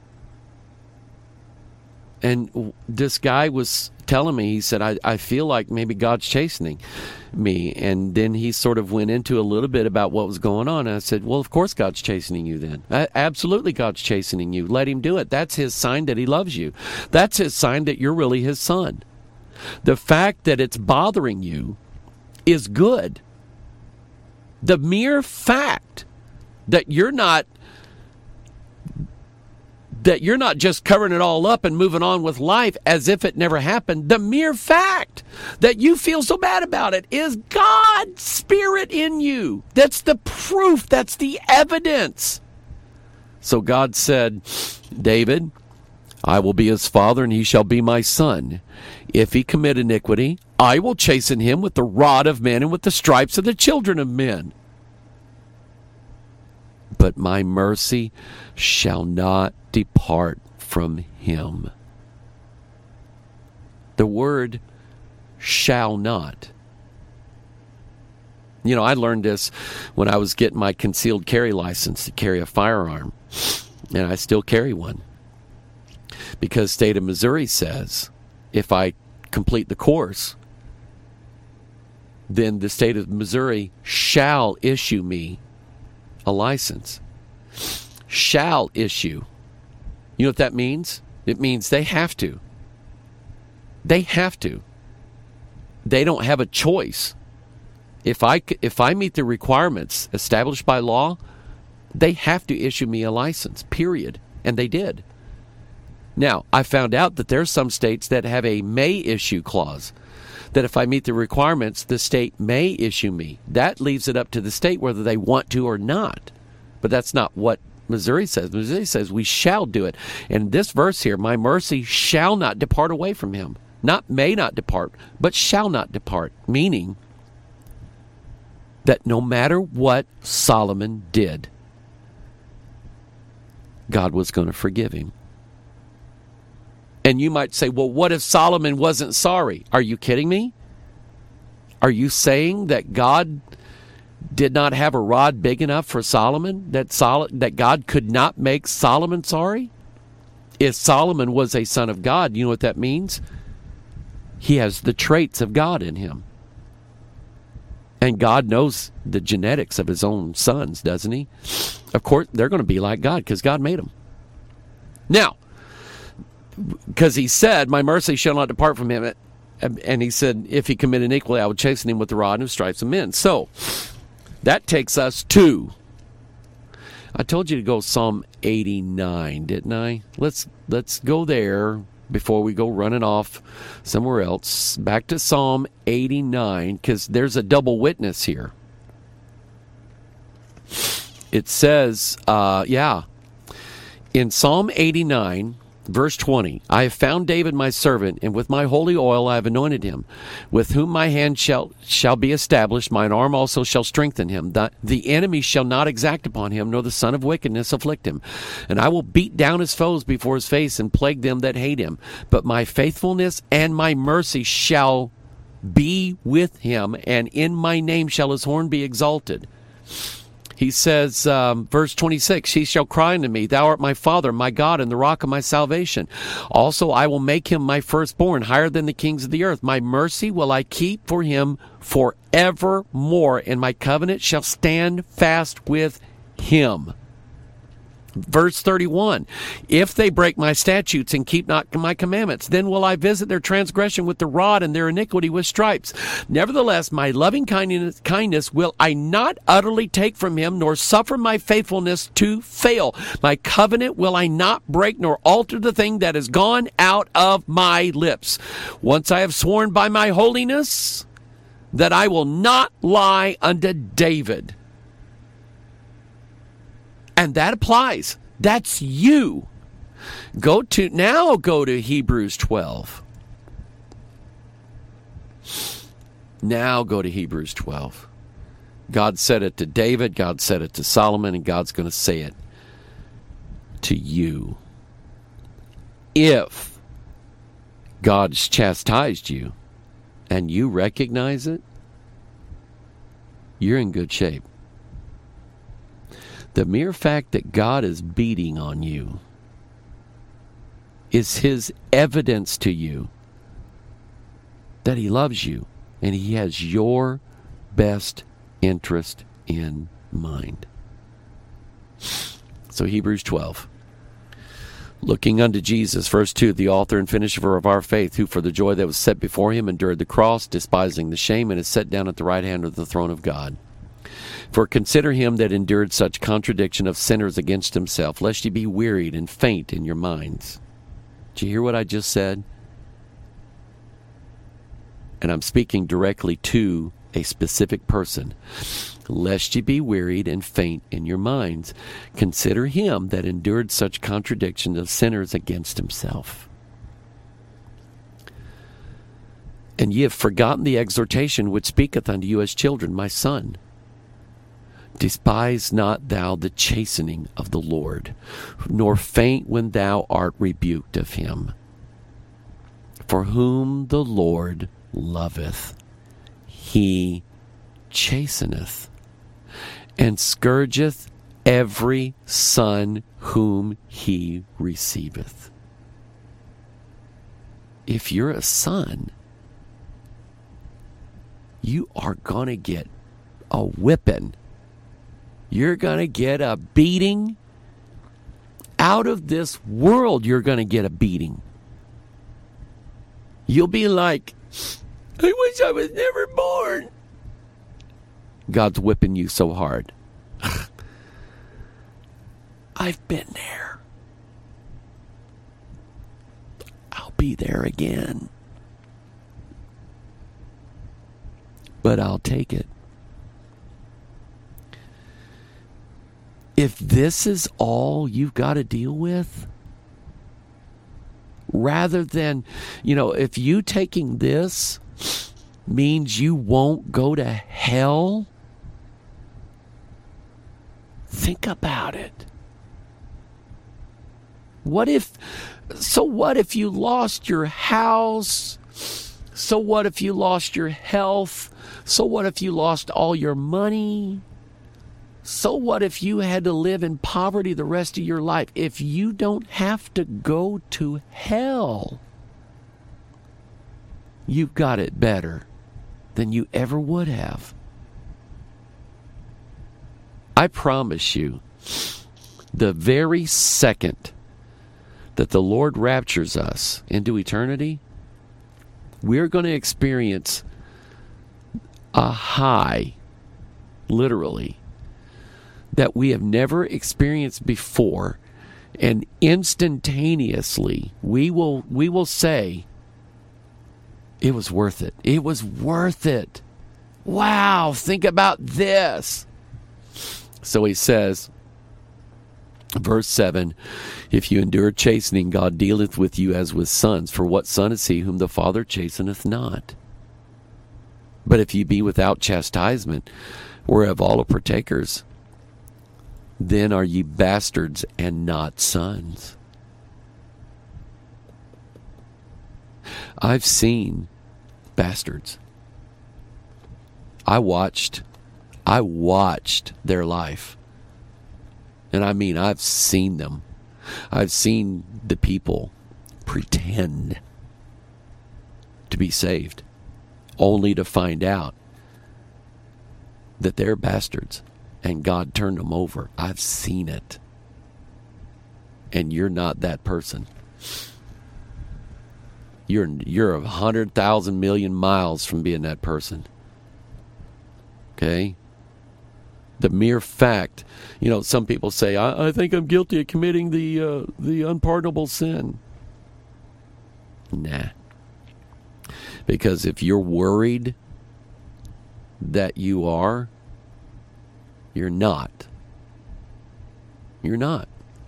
And this guy was telling me, he said, I feel like maybe God's chastening me. And then he sort of went into a little bit about what was going on. And I said, well, of course God's chastening you then. Absolutely God's chastening you. Let him do it. That's his sign that he loves you. That's his sign that you're really his son. The fact that it's bothering you is good. The mere fact that you're not just covering it all up and moving on with life as if it never happened. The mere fact that you feel so bad about it is God's Spirit in you. That's the proof. That's the evidence. So God said, David, I will be his father and he shall be my son. If he commit iniquity, I will chasten him with the rod of men and with the stripes of the children of men. But my mercy shall not depart from him. The word shall not. You know, I learned this when I was getting my concealed carry license to carry a firearm. And I still carry one. Because state of Missouri says if I complete the course, then the state of Missouri shall issue me a license. Shall issue. You know what that means? It means they have to. They have to. They don't have a choice. If I meet the requirements established by law, they have to issue me a license, period. And they did. Now, I found out that there are some states that have a may issue clause. That if I meet the requirements, the state may issue me. That leaves it up to the state whether they want to or not. But that's not what Missouri says. Missouri says we shall do it. And this verse here, my mercy shall not depart away from him. Not may not depart, but shall not depart. Meaning that no matter what Solomon did, God was going to forgive him. And you might say, well, what if Solomon wasn't sorry? Are you kidding me? Are you saying that God did not have a rod big enough for Solomon? That God could not make Solomon sorry? If Solomon was a son of God, you know what that means? He has the traits of God in him. And God knows the genetics of his own sons, doesn't he? Of course, they're going to be like God because God made them. Now, because he said, my mercy shall not depart from him. And he said, if he commit iniquity, I will chasten him with the rod and stripes of men. So, that takes us to, I told you to go Psalm 89, didn't I? Let's go there before we go running off somewhere else. Back to Psalm 89, because there's a double witness here. It says, in Psalm 89, verse 20, I have found David my servant, and with my holy oil I have anointed him, with whom my hand shall be established, mine arm also shall strengthen him. The enemy shall not exact upon him, nor the son of wickedness afflict him. And I will beat down his foes before his face, and plague them that hate him. But my faithfulness and my mercy shall be with him, and in my name shall his horn be exalted. He says, verse 26, he shall cry unto me, thou art my Father, my God, and the rock of my salvation. Also I will make him my firstborn, higher than the kings of the earth. My mercy will I keep for him forevermore, and my covenant shall stand fast with him. Verse 31, if they break my statutes and keep not my commandments, then will I visit their transgression with the rod and their iniquity with stripes. Nevertheless, my loving kindness will I not utterly take from him, nor suffer my faithfulness to fail. My covenant will I not break, nor alter the thing that is gone out of my lips. Once I have sworn by my holiness that I will not lie unto David. And that applies. That's you. Go to Hebrews 12. Now go to Hebrews 12. God said it to David, God said it to Solomon, and God's going to say it to you. If God's chastised you and you recognize it, you're in good shape. The mere fact that God is beating on you is his evidence to you that he loves you and he has your best interest in mind. So Hebrews 12. Looking unto Jesus, verse 2, the author and finisher of our faith, who for the joy that was set before him endured the cross, despising the shame, and is set down at the right hand of the throne of God. For consider him that endured such contradiction of sinners against himself, lest ye be wearied and faint in your minds. Did you hear what I just said? And I'm speaking directly to a specific person. Lest ye be wearied and faint in your minds. Consider him that endured such contradiction of sinners against himself. And ye have forgotten the exhortation which speaketh unto you as children, my son. Despise not thou the chastening of the Lord, nor faint when thou art rebuked of him. For whom the Lord loveth, he chasteneth, and scourgeth every son whom he receiveth. If you're a son, you are going to get a whipping. You're going to get a beating. Out of this world, you're going to get a beating. You'll be like, I wish I was never born. God's whipping you so hard. I've been there. I'll be there again. But I'll take it. If this is all you've got to deal with, rather than, if you taking this means you won't go to hell, think about it. What if you lost your house? So what if you lost your health? So what if you lost all your money? So what if you had to live in poverty the rest of your life? If you don't have to go to hell, you've got it better than you ever would have. I promise you, the very second that the Lord raptures us into eternity, we're going to experience a high, literally, that we have never experienced before, and instantaneously we will say, it was worth it. It was worth it. Wow, think about this. So he says, verse 7, if you endure chastening, God dealeth with you as with sons. For what son is he whom the Father chasteneth not? But if you be without chastisement, whereof all are partakers, then are ye bastards and not sons. I've seen bastards. I watched their life. And I mean, I've seen them. I've seen the people pretend to be saved, only to find out that they're bastards and God turned them over. I've seen it. And you're not that person. You're 100,000 million miles from being that person. Okay? The mere fact, some people say, I think I'm guilty of committing the unpardonable sin. Nah. Because if you're worried that you are, you're not. You're not.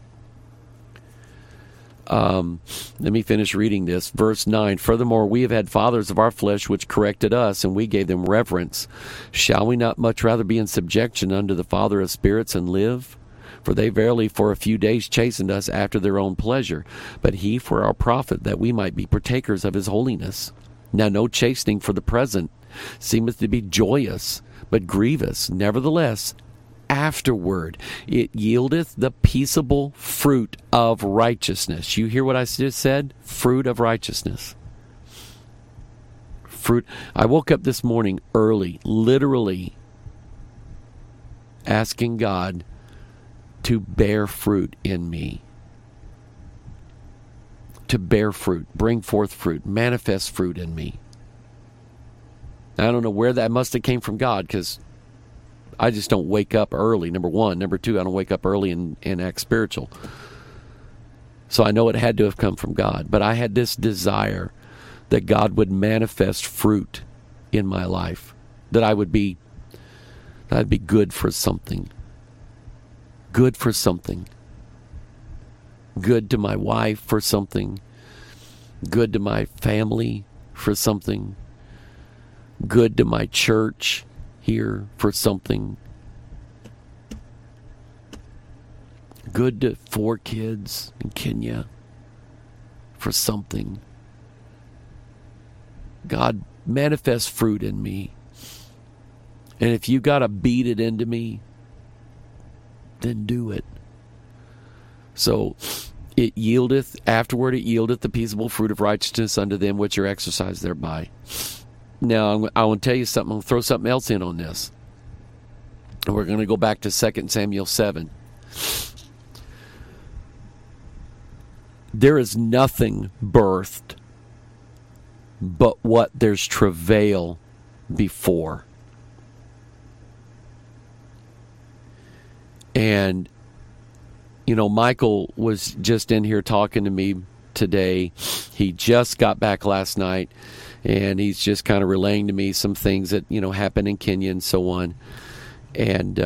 Let me finish reading this. Verse 9, furthermore, we have had fathers of our flesh which corrected us, and we gave them reverence. Shall we not much rather be in subjection unto the Father of spirits and live? For they verily for a few days chastened us after their own pleasure, but he for our profit, that we might be partakers of his holiness. Now no chastening for the present seemeth to be joyous, but grievous. Nevertheless, afterward it yieldeth the peaceable fruit of righteousness. You hear what I just said? Fruit of righteousness. Fruit. I woke up this morning early, literally asking God to bear fruit in me. To bear fruit, bring forth fruit, manifest fruit in me. I don't know where that must have came from God, because I just don't wake up early, number one. Number two, I don't wake up early and act spiritual. So I know it had to have come from God. But I had this desire that God would manifest fruit in my life, that I'd be good for something. Good for something. Good to my wife for something. Good to my family for something. Good to my church here for something. Good to 4 kids in Kenya for something. God, manifest fruit in me. And if you got to beat it into me, then do it. So afterward it yieldeth the peaceable fruit of righteousness unto them which are exercised thereby. Now, I want to tell you something. I'm going to throw something else in on this. And we're going to go back to 2 Samuel 7. There is nothing birthed but what there's travail before. And, Michael was just in here talking to me today. He just got back last night, and he's just kind of relaying to me some things that, happened in Kenya and so on. And,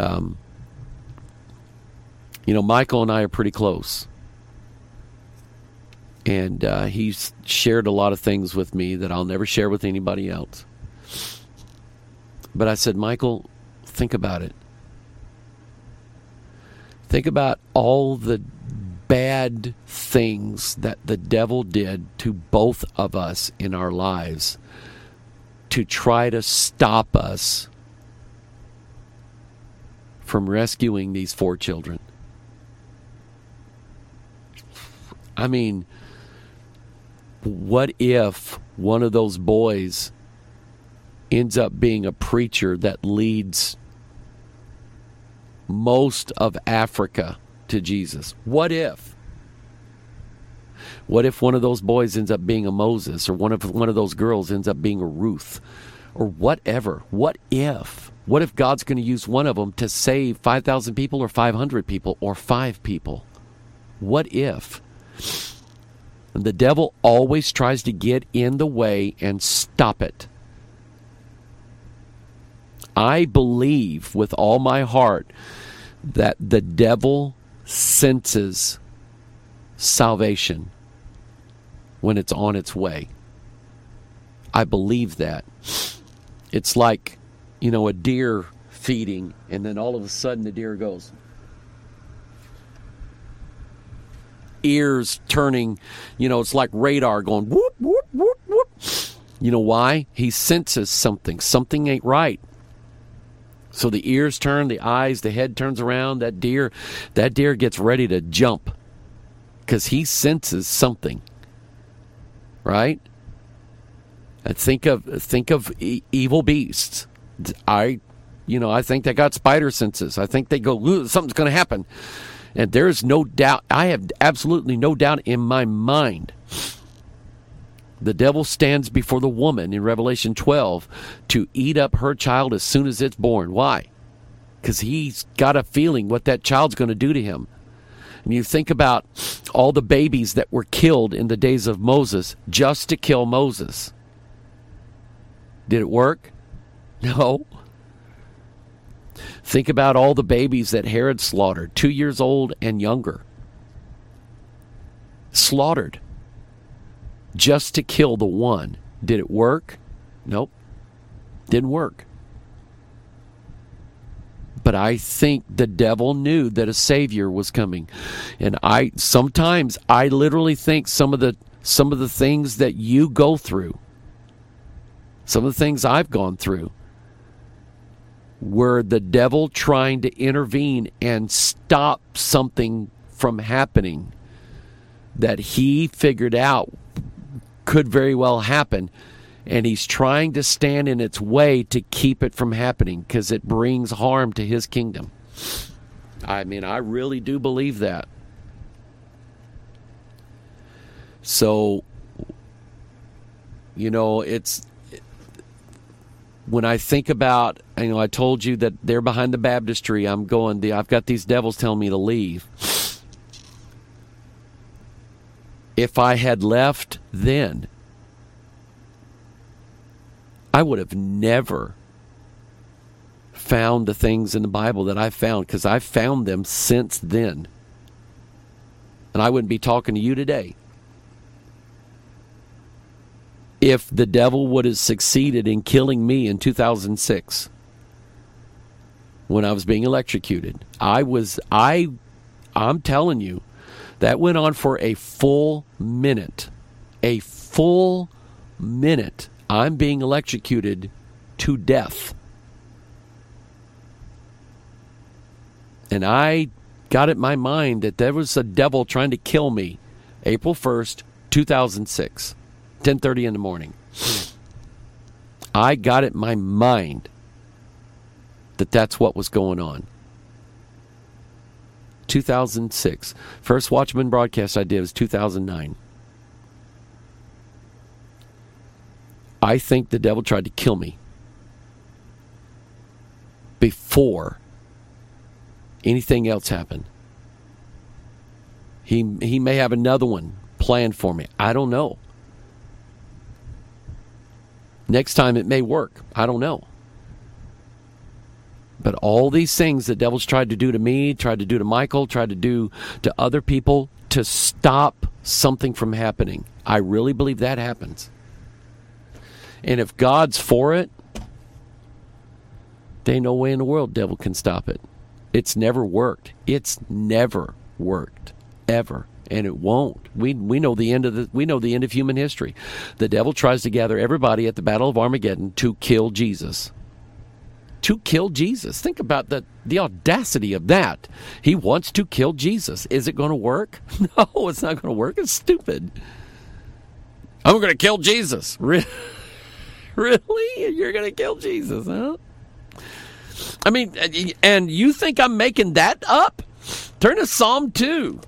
Michael and I are pretty close. And he's shared a lot of things with me that I'll never share with anybody else. But I said, Michael, think about it. Think about all the bad things that the devil did to both of us in our lives to try to stop us from rescuing these 4 children. I mean, what if one of those boys ends up being a preacher that leads most of Africa to Jesus? What if? What if one of those boys ends up being a Moses, or one of those girls ends up being a Ruth, or whatever? What if? What if God's going to use one of them to save 5,000 people, or 500 people, or 5 people? What if? And the devil always tries to get in the way and stop it. I believe with all my heart that the devil senses salvation when it's on its way. I believe that. It's like, a deer feeding, and then all of a sudden the deer goes. Ears turning, it's like radar going whoop, whoop, whoop, whoop. You know why? He senses something. Something ain't right. So the ears turn, the eyes, the head turns around. That deer gets ready to jump because he senses something. Right? And think of evil beasts. I think they got spider senses. I think they go, ooh, something's going to happen. And there is no doubt, I have absolutely no doubt in my mind, the devil stands before the woman in Revelation 12 to eat up her child as soon as it's born. Why? Because he's got a feeling what that child's going to do to him. And you think about all the babies that were killed in the days of Moses just to kill Moses. Did it work? No. Think about all the babies that Herod slaughtered, 2 years old and younger. Slaughtered. Just to kill the one. Did it work? Nope. Didn't work. But I think the devil knew that a Savior was coming. And sometimes I literally think some of the things that you go through, some of the things I've gone through, were the devil trying to intervene and stop something from happening that he figured out could very well happen, and he's trying to stand in its way to keep it from happening because it brings harm to his kingdom. I mean, I really do believe that. So, when I think about, I told you that they're behind the baptistry. I've got these devils telling me to leave. If I had left then, I would have never found the things in the Bible that I found, because I've found them since then. And I wouldn't be talking to you today if the devil would have succeeded in killing me in 2006 when I was being electrocuted. I'm telling you, that went on for a full minute. A full minute. I'm being electrocuted to death. And I got it in my mind that there was a devil trying to kill me. April 1st, 2006, 10:30 in the morning. I got it in my mind that that's what was going on. 2006. First Watchman broadcast I did was 2009. I think the devil tried to kill me before anything else happened. He may have another one planned for me. I don't know. Next time it may work. I don't know. But all these things the devil's tried to do to me, tried to do to Michael, tried to do to other people to stop something from happening. I really believe that happens. And if God's for it, there ain't no way in the world devil can stop it. It's never worked. It's never worked. Ever. And it won't. We know the end of human history. The devil tries to gather everybody at the Battle of Armageddon to kill Jesus. To kill Jesus. Think about the audacity of that. He wants to kill Jesus. Is it going to work? No, it's not going to work. It's stupid. I'm going to kill Jesus. Really? You're going to kill Jesus, huh? I mean, and you think I'm making that up? Turn to Psalm 2.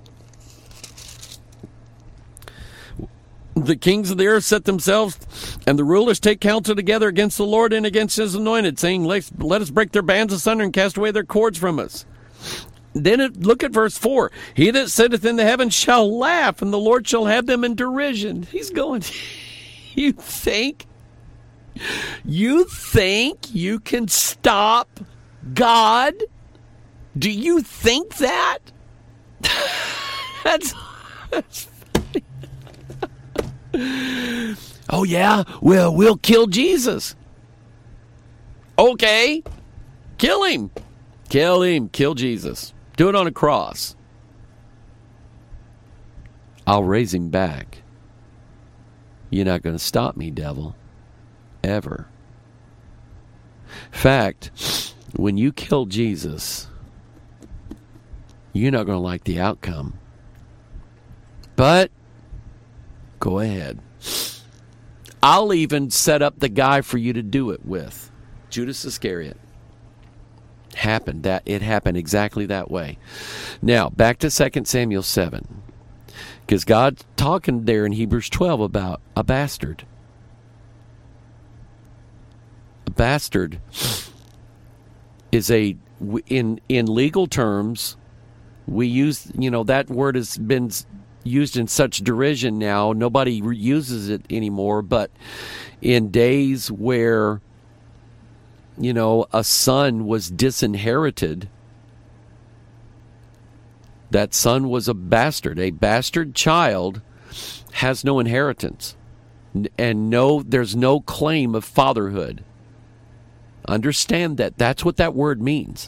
The kings of the earth set themselves, and the rulers take counsel together against the Lord and against his anointed, saying, let us break their bands asunder and cast away their cords from us. Then look at verse 4. He that sitteth in the heavens shall laugh, and the Lord shall have them in derision. He's going, you think you can stop God? Do you think that? That's oh, yeah? Well, we'll kill Jesus. Okay. Kill him. Kill him. Kill Jesus. Do it on a cross. I'll raise him back. You're not going to stop me, devil. Ever. In fact, when you kill Jesus, you're not going to like the outcome. But go ahead. I'll even set up the guy for you to do it with. Judas Iscariot. It happened exactly that way. Now, back to 2 Samuel 7. Because God's talking there in Hebrews 12 about a bastard. A bastard is in legal terms, we use, that word has been used in such derision now. Nobody uses it anymore. But in days where, a son was disinherited, that son was a bastard. A bastard child has no inheritance. And there's no claim of fatherhood. Understand that. That's what that word means.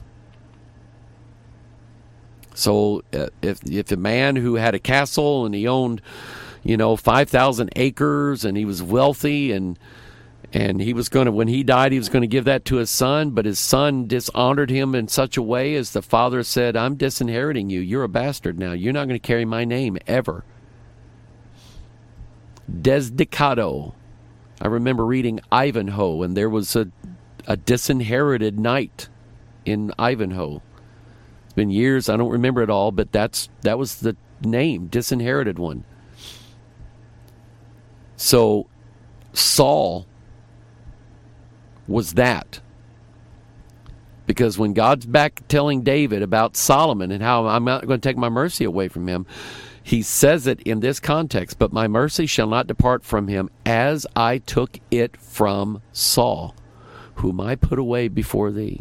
So if a man who had a castle and he owned, 5,000 acres and he was wealthy and he was going to, when he died, he was going to give that to his son, but his son dishonored him in such a way as the father said, I'm disinheriting you. You're a bastard now. You're not going to carry my name ever. Desdicado. I remember reading Ivanhoe, and there was a disinherited knight in Ivanhoe. It's been years, I don't remember it all, but that was the name, disinherited one. So Saul was that. Because when God's back telling David about Solomon and how I'm not going to take my mercy away from him, he says it in this context, but my mercy shall not depart from him as I took it from Saul, whom I put away before thee.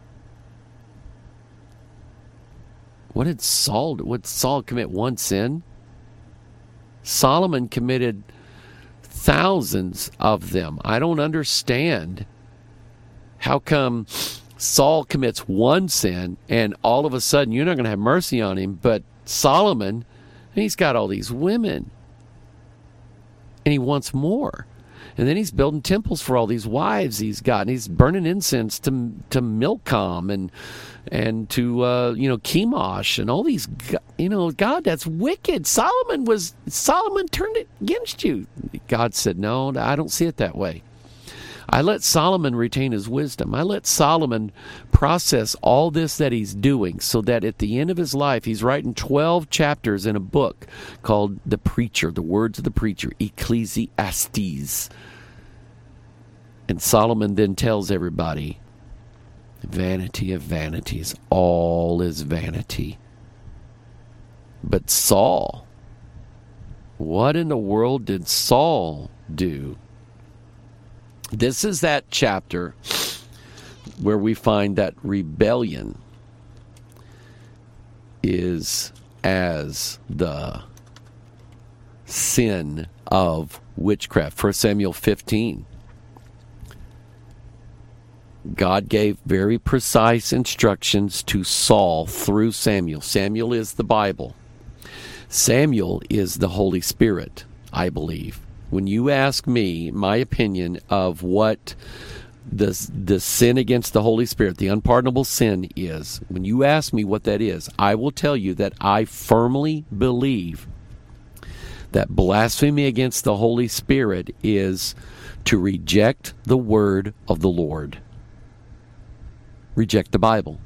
Would Saul commit one sin? Solomon committed thousands of them. I don't understand how come Saul commits one sin and all of a sudden you're not going to have mercy on him, but Solomon, he's got all these women and he wants more. And then he's building temples for all these wives he's got, and he's burning incense to Milcom and to Chemosh and all these. God, that's wicked. Solomon turned it against you. God said, no, I don't see it that way. I let Solomon retain his wisdom. I let Solomon process all this that he's doing so that at the end of his life, he's writing 12 chapters in a book called The Preacher, the words of the preacher, Ecclesiastes. And Solomon then tells everybody, vanity of vanities, all is vanity. But Saul, what in the world did Saul do? This is that chapter where we find that rebellion is as the sin of witchcraft. 1 Samuel 15. God gave very precise instructions to Saul through Samuel. Samuel is the Bible. Samuel is the Holy Spirit, I believe. When you ask me my opinion of what the sin against the Holy Spirit, the unpardonable sin is, when you ask me what that is, I will tell you that I firmly believe that blasphemy against the Holy Spirit is to reject the word of the Lord. Reject the Bible.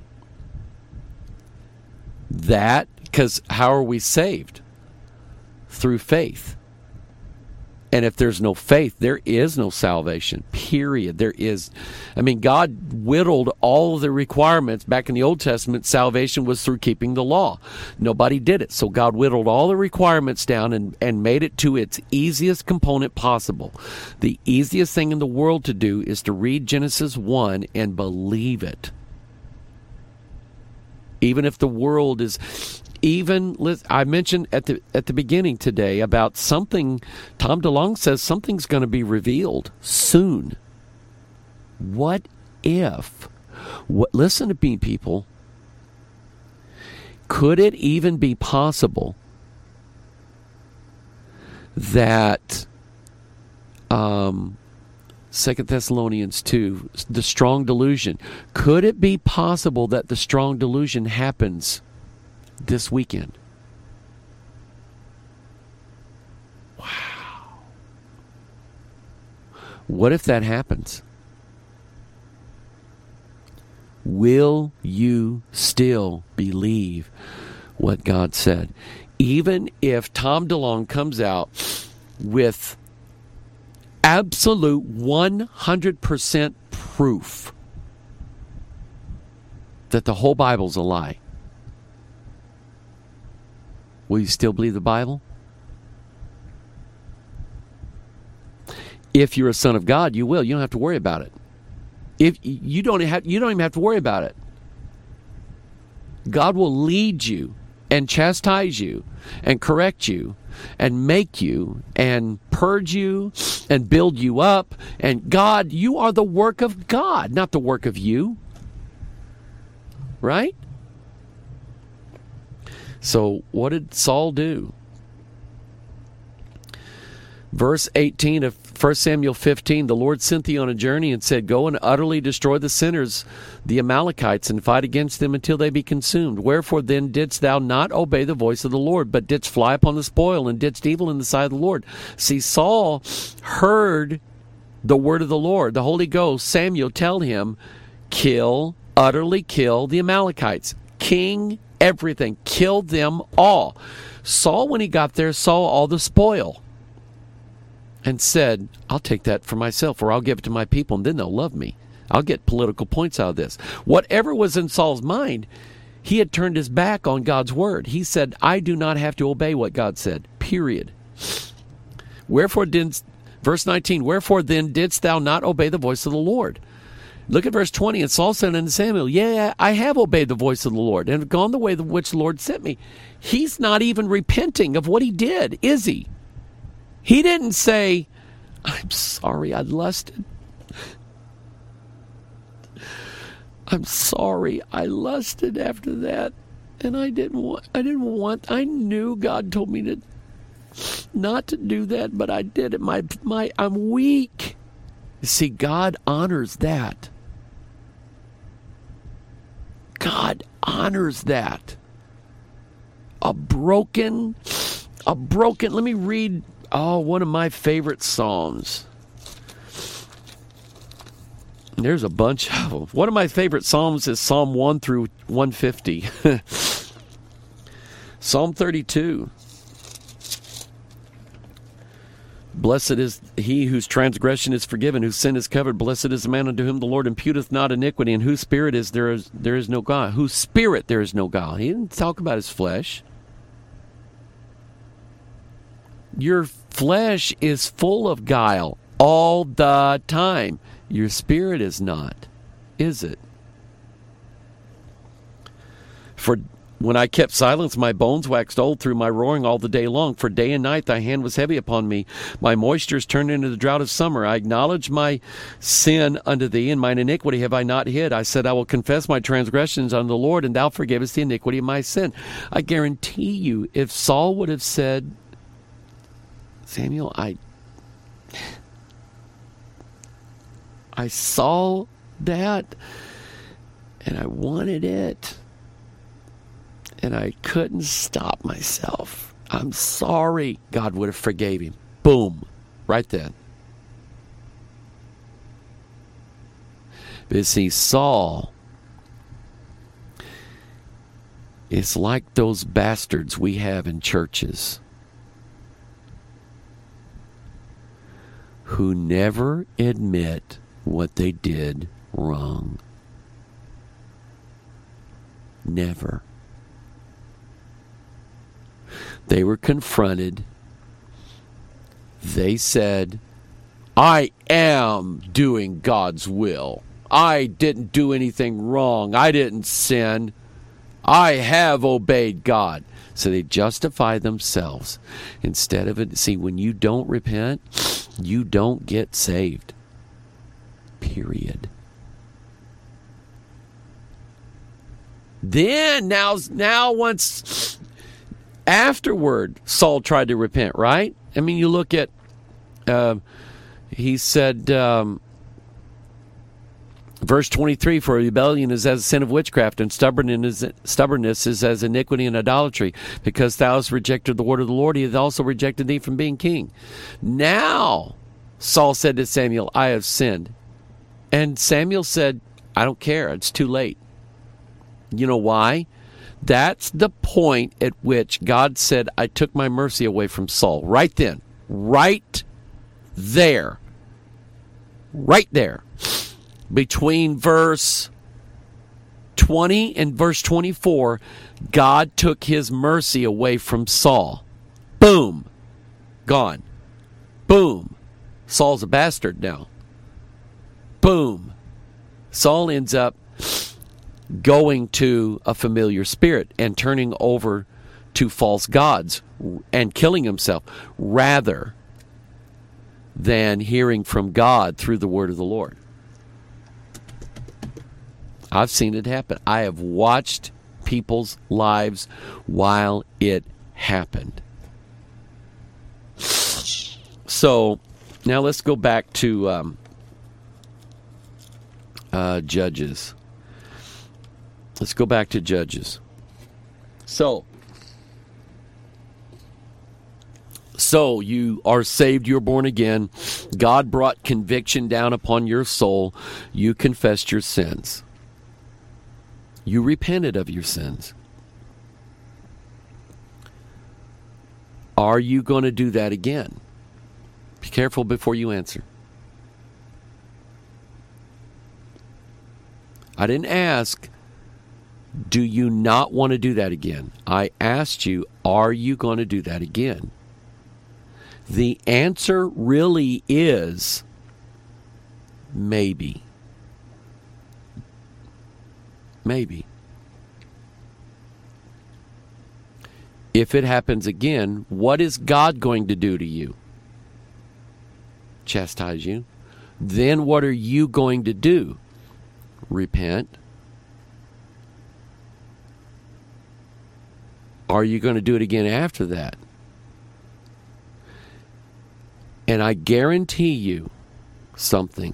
That, because how are we saved? Through faith. And if there's no faith, there is no salvation, period. God whittled all of the requirements. Back in the Old Testament, salvation was through keeping the law. Nobody did it. So God whittled all the requirements down and made it to its easiest component possible. The easiest thing in the world to do is to read Genesis 1 and believe it. Even if the world is... I mentioned at the beginning today about something. Tom DeLonge says something's going to be revealed soon. What if? Listen to me, people. Could it even be possible that 2 Thessalonians 2, the strong delusion? Could it be possible that the strong delusion happens this weekend? Wow. What if that happens? Will you still believe what God said? Even if Tom DeLonge comes out with absolute 100% proof that the whole Bible's a lie, will you still believe the Bible? If you're a son of God, you will. You don't have to worry about it. If you don't even have to worry about it. God will lead you and chastise you and correct you and make you and purge you and build you up. And God, you are the work of God, not the work of you. Right? So what did Saul do? Verse 18 of 1 Samuel 15, the Lord sent thee on a journey and said, go and utterly destroy the sinners, the Amalekites, and fight against them until they be consumed. Wherefore then didst thou not obey the voice of the Lord, but didst fly upon the spoil, and didst evil in the sight of the Lord. See, Saul heard the word of the Lord, the Holy Ghost, Samuel tell him, utterly kill the Amalekites. King, everything, killed them all. Saul, when he got there, saw all the spoil. and said, I'll take that for myself, or I'll give it to my people, and then they'll love me. I'll get political points out of this. Whatever was in Saul's mind, he had turned his back on God's word. He said, I do not have to obey what God said, period. Verse 19, wherefore then didst thou not obey the voice of the Lord? Look at verse 20. And Saul said unto Samuel, yeah, I have obeyed the voice of the Lord, and have gone the way which the Lord sent me. He's not even repenting of what he did, is he? He didn't say, I'm sorry I lusted. I'm sorry I lusted after that, and I knew God told me to not to do that, but I did it. I'm weak. You see, God honors that. God honors that. A broken, let me read, one of my favorite Psalms. There's a bunch of them. One of my favorite Psalms is Psalm 1 through 150. Psalm 32. Blessed is he whose transgression is forgiven, whose sin is covered. Blessed is the man unto whom the Lord imputeth not iniquity, and whose spirit there is no guile. Whose spirit there is no guile. He didn't talk about his flesh. Your flesh is full of guile all the time. Your spirit is not, is it? For when I kept silence, my bones waxed old through my roaring all the day long. For day and night thy hand was heavy upon me. My moistures turned into the drought of summer. I acknowledged my sin unto thee, and mine iniquity have I not hid. I said, I will confess my transgressions unto the Lord, and thou forgavest the iniquity of my sin. I guarantee you, if Saul would have said, Samuel, I saw that, and I wanted it, and I couldn't stop myself. I'm sorry. God would have forgave him. Boom. Right then. But see, Saul is like those bastards we have in churches who never admit what they did wrong. Never. They were confronted. They said, I am doing God's will. I didn't do anything wrong. I didn't sin. I have obeyed God. So they justify themselves instead of it. See, when you don't repent, you don't get saved. Period. Then, now once afterward, Saul tried to repent, right? I mean, you look at, he said, verse 23, for rebellion is as a sin of witchcraft, and stubbornness is as iniquity and idolatry. Because thou hast rejected the word of the Lord, he hath also rejected thee from being king. Now, Saul said to Samuel, I have sinned. And Samuel said, I don't care, it's too late. You know why? That's the point at which God said, I took my mercy away from Saul. Right then. Right there. Right there. Between verse 20 and verse 24, God took his mercy away from Saul. Boom. Gone. Boom. Saul's a bastard now. Boom. Saul ends up going to a familiar spirit and turning over to false gods and killing himself rather than hearing from God through the word of the Lord. I've seen it happen. I have watched people's lives while it happened. So now let's go back to Judges. Let's go back to Judges. So you are saved, you're born again. God brought conviction down upon your soul. You confessed your sins. You repented of your sins. Are you going to do that again? Careful before you answer. I didn't ask, do you not want to do that again? I asked you, are you going to do that again? The answer really is maybe. Maybe. If it happens again, what is God going to do to you? Chastise you. Then what are you going to do? Repent. Are you going to do it again after that? And I guarantee you something.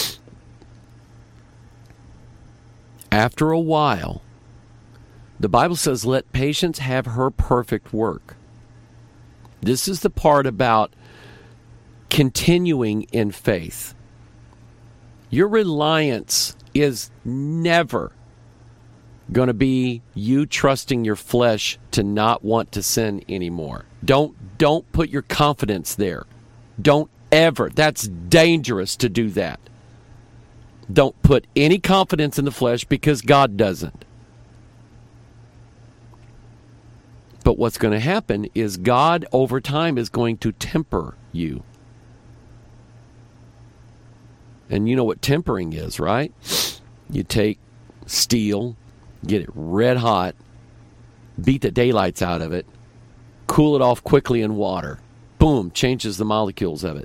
After a while, the Bible says, let patience have her perfect work. This is the part about continuing in faith. Your reliance is never going to be you trusting your flesh to not want to sin anymore. Don't put your confidence there. Don't ever. That's dangerous to do that. Don't put any confidence in the flesh because God doesn't. But what's going to happen is God over time is going to temper you. And you know what tempering is, right? You take steel, get it red hot, beat the daylights out of it, cool it off quickly in water. Boom, changes the molecules of it.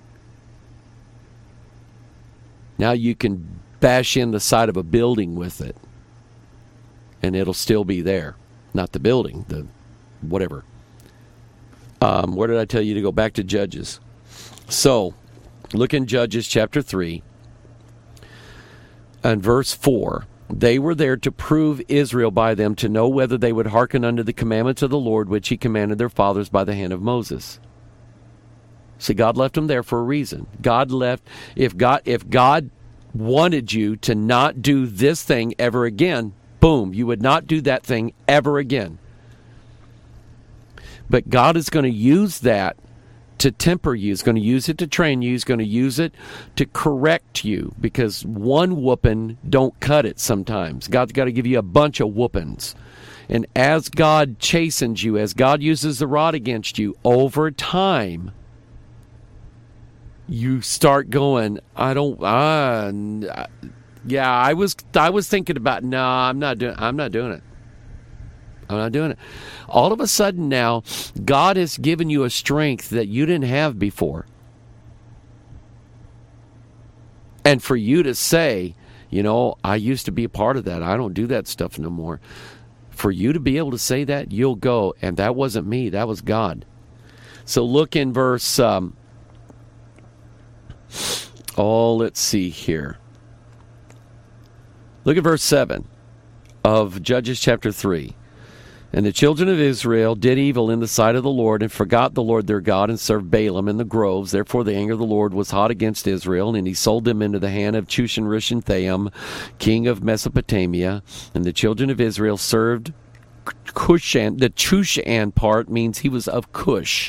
Now you can bash in the side of a building with it, and it'll still be there. Not the building, the whatever. Where did I tell you to go? Back to Judges. So, look in Judges chapter 3 and verse 4. They were there to prove Israel by them, to know whether they would hearken unto the commandments of the Lord, which he commanded their fathers by the hand of Moses. See, God left them there for a reason. God left, if God wanted you to not do this thing ever again, boom, you would not do that thing ever again. But God is going to use that to temper you. He's going to use it to train you. He's going to use it to correct you, because one whooping don't cut it sometimes. God's got to give you a bunch of whoopings. And as God chastens you, as God uses the rod against you, over time, you start going, I was thinking about, no, I'm not doing it. I'm not doing it. All of a sudden now, God has given you a strength that you didn't have before. And for you to say, I used to be a part of that. I don't do that stuff no more. For you to be able to say that, you'll go, and that wasn't me, that was God. So look in verse, let's see here. Look at verse 7 of Judges chapter 3. And the children of Israel did evil in the sight of the Lord, and forgot the Lord their God, and served Balaam in the groves. Therefore the anger of the Lord was hot against Israel, and he sold them into the hand of Chushan-Rishathaim, king of Mesopotamia. And the children of Israel served Cushan. The Chushan part means he was of Cush.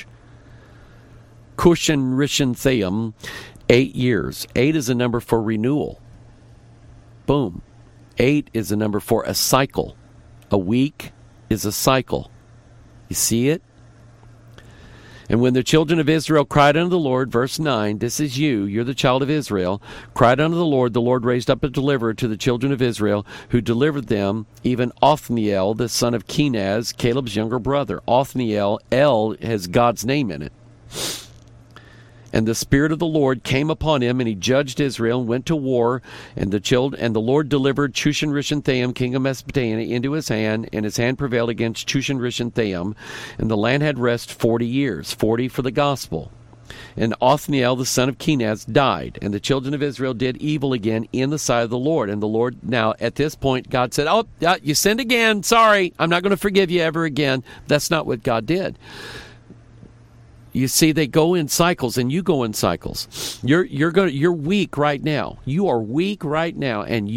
Chushan-Rishathaim, 8 years. 8 is a number for renewal. Boom. 8 is a number for a cycle. A week is a cycle. You see it? And when the children of Israel cried unto the Lord, verse 9, this is you're the child of Israel, cried unto the Lord raised up a deliverer to the children of Israel, who delivered them, even Othniel, the son of Kenaz, Caleb's younger brother. Othniel, El has God's name in it. And the Spirit of the Lord came upon him, and he judged Israel and went to war. And the Lord delivered Chushan-Rishathaim, king of Mesopotamia, into his hand, and his hand prevailed against Chushan-Rishathaim. And the land had rest 40 years, 40 for the gospel. And Othniel, the son of Kenaz, died. And the children of Israel did evil again in the sight of the Lord. And the Lord, now at this point, God said, you sinned again. Sorry, I'm not going to forgive you ever again. That's not what God did. You see, they go in cycles, and you go in cycles. You're weak right now. You are weak right now, and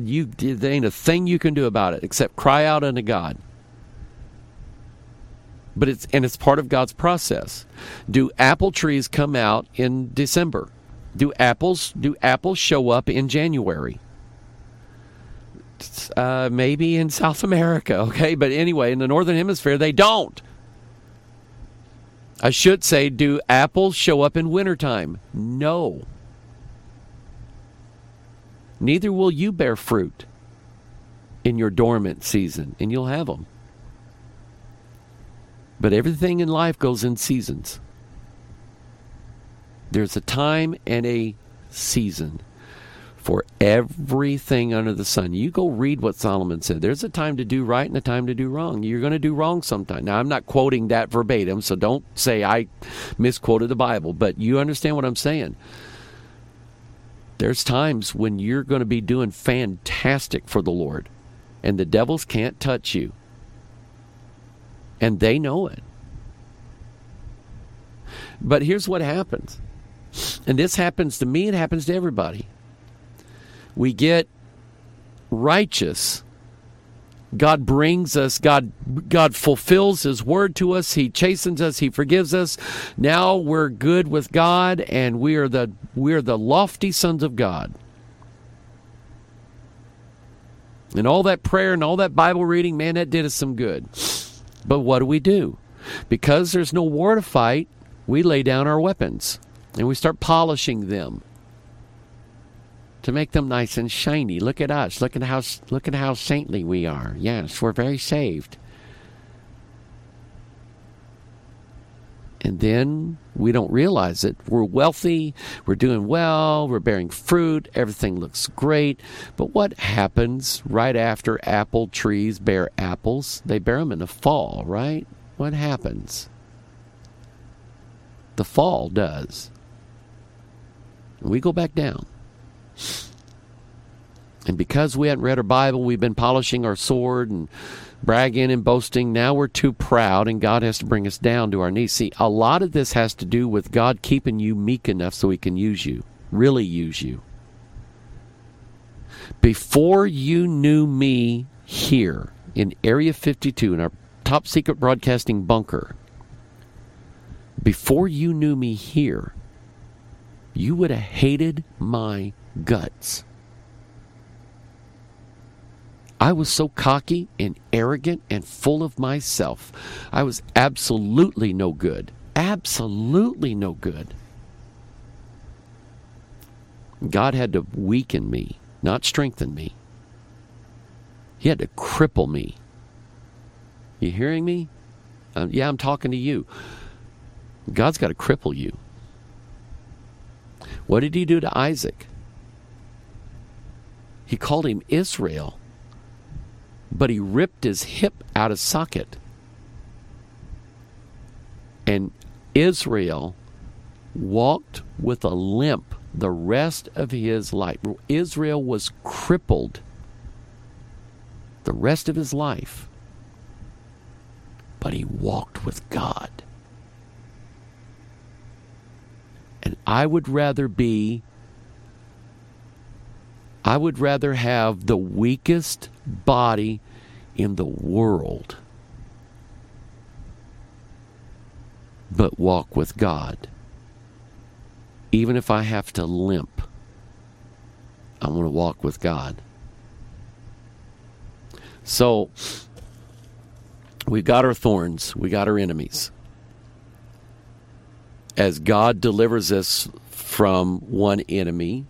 there ain't a thing you can do about it except cry out unto God. But it's part of God's process. Do apple trees come out in December? Do apples show up in January? Maybe in South America, okay? But anyway, in the Northern Hemisphere, they don't. I should say, do apples show up in wintertime? No. Neither will you bear fruit in your dormant season, and you'll have them. But everything in life goes in seasons. There's a time and a season for everything under the sun. You go read what Solomon said. There's a time to do right and a time to do wrong. You're going to do wrong sometime. Now, I'm not quoting that verbatim, so don't say I misquoted the Bible, but you understand what I'm saying. There's times when you're going to be doing fantastic for the Lord, and the devils can't touch you. And they know it. But here's what happens. And this happens to me, it happens to everybody. We get righteous. God brings us, God fulfills His word to us. He chastens us, He forgives us. Now we're good with God, and we are the lofty sons of God. And all that prayer and all that Bible reading, man, that did us some good. But what do? Because there's no war to fight, we lay down our weapons and we start polishing them to make them nice and shiny. Look at us. Look at how saintly we are. Yes, we're very saved. And then we don't realize it. We're wealthy, we're doing well, we're bearing fruit, everything looks great. But what happens right after apple trees bear apples? They bear them in the fall, right? What happens? The fall does. We go back down. And because we hadn't read our Bible, we've been polishing our sword and bragging and boasting. Now we're too proud, and God has to bring us down to our knees. See, a lot of this has to do with God keeping you meek enough so He can use you, really use you. Before you knew me here in Area 52, in our top secret broadcasting bunker, before you knew me here, you would have hated my guts. I was so cocky and arrogant and full of myself. I was absolutely no good. Absolutely no good. God had to weaken me, not strengthen me. He had to cripple me. You hearing me? Yeah, I'm talking to you. God's got to cripple you. What did He do to Isaac? He called him Israel, but He ripped his hip out of socket. And Israel walked with a limp the rest of his life. Israel was crippled the rest of his life, but he walked with God. And I would rather have the weakest body in the world, but walk with God. Even if I have to limp, I want to walk with God. So, we've got our thorns, we got our enemies. As God delivers us from one enemy,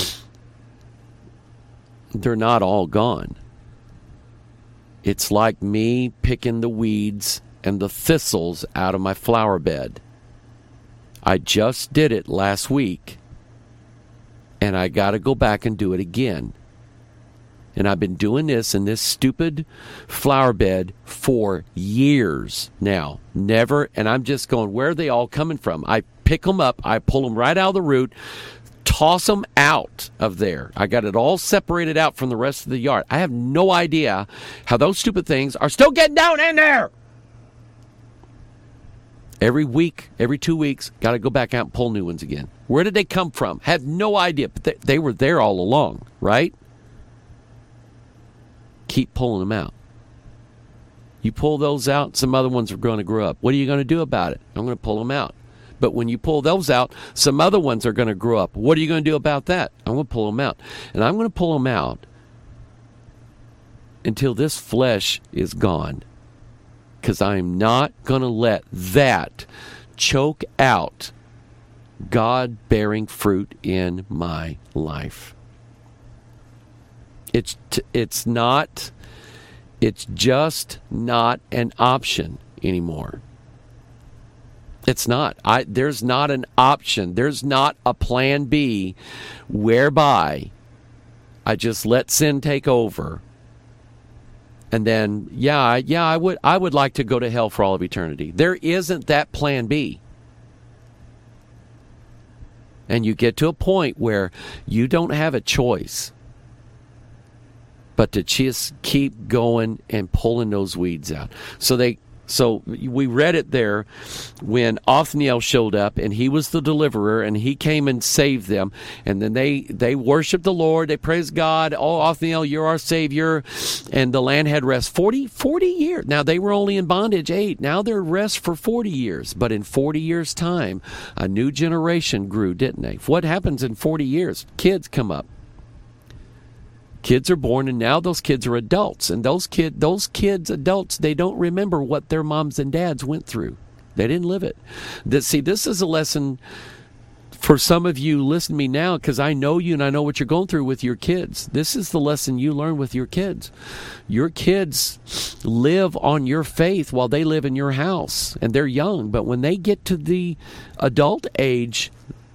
they're not all gone. It's like me picking the weeds and the thistles out of my flower bed. I just did it last week, and I got to go back and do it again. And I've been doing this in this stupid flower bed for years now. Never, and I'm just going, where are they all coming from? I pick them up, I pull them right out of the root, toss them out of there. I got it all separated out from the rest of the yard. I have no idea how those stupid things are still getting down in there. Every week, every 2 weeks, got to go back out and pull new ones again. Where did they come from? Have no idea, but they were there all along, right? Keep pulling them out. You pull those out, some other ones are going to grow up. What are you going to do about it? I'm going to pull them out. But when you pull those out, some other ones are going to grow up. What are you going to do about that? I'm going to pull them out. And I'm going to pull them out until this flesh is gone. Because I'm not going to let that choke out God bearing fruit in my life. It's just not an option anymore. It's not. There's not an option. There's not a plan B whereby I just let sin take over. And then, I would like to go to hell for all of eternity. There isn't that plan B. And you get to a point where you don't have a choice but to just keep going and pulling those weeds out. So we read it there when Othniel showed up, and he was the deliverer, and he came and saved them. And then they worshiped the Lord. They praised God. Oh, Othniel, you're our Savior. And the land had rest 40 years. Now, they were only in bondage 8. Now they're rest for 40 years. But in 40 years' time, a new generation grew, didn't they? What happens in 40 years? Kids come up. Kids are born, and now those kids are adults. And those kids, adults, they don't remember what their moms and dads went through. They didn't live it. This is a lesson for some of you. Listen to me now, because I know you and I know what you're going through with your kids. This is the lesson you learn with your kids. Your kids live on your faith while they live in your house, and they're young. But when they get to the adult age,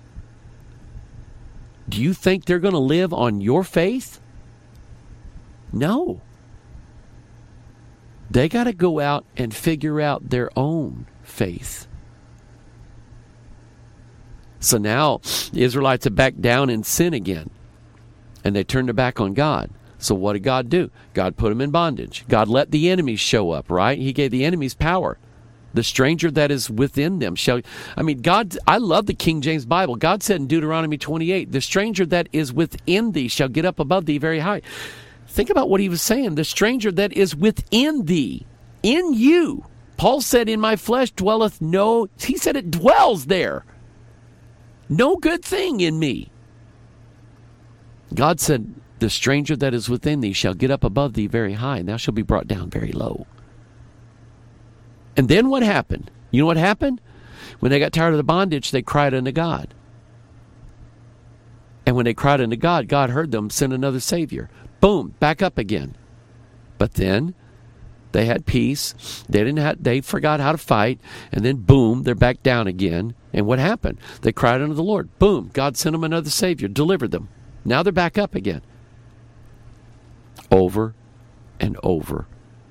do you think they're going to live on your faith? No. They got to go out and figure out their own faith. So now the Israelites are back down in sin again, and they turned their back on God. So what did God do? God put them in bondage. God let the enemies show up, right? He gave the enemies power. The stranger that is within them shall... God, I love the King James Bible. God said in Deuteronomy 28, the stranger that is within thee shall get up above thee very high. Think about what he was saying. The stranger that is within thee, in you. Paul said, in my flesh dwelleth no... He said it dwells there. No good thing in me. God said, the stranger that is within thee shall get up above thee very high, and thou shalt be brought down very low. And then what happened? You know what happened? When they got tired of the bondage, they cried unto God. And when they cried unto God, God heard them, sent another Savior. Boom, back up again. But then they had peace. They forgot how to fight. And then boom, they're back down again. And what happened? They cried unto the Lord. Boom, God sent them another Savior, delivered them. Now they're back up again. Over and over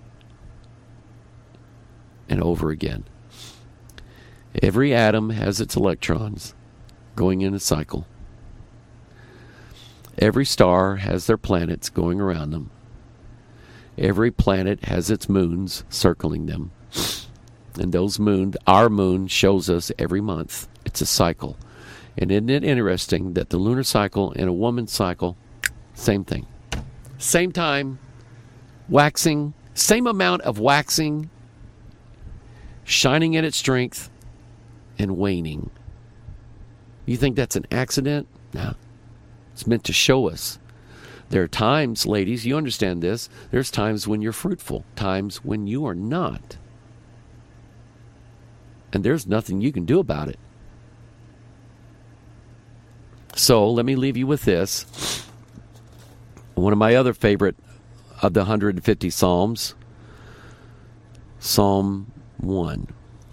and over again. Every atom has its electrons going in a cycle. Every star has their planets going around them. Every planet has its moons circling them. And those moons, our moon shows us every month. It's a cycle. And isn't it interesting that the lunar cycle and a woman's cycle, same thing. Same time, waxing, same amount of waxing, shining at its strength, and waning. You think that's an accident? No. It's meant to show us. There are times, ladies, you understand this, there's times when you're fruitful, times when you are not. And there's nothing you can do about it. So let me leave you with this. One of my other favorite of the 150 Psalms, Psalm 1.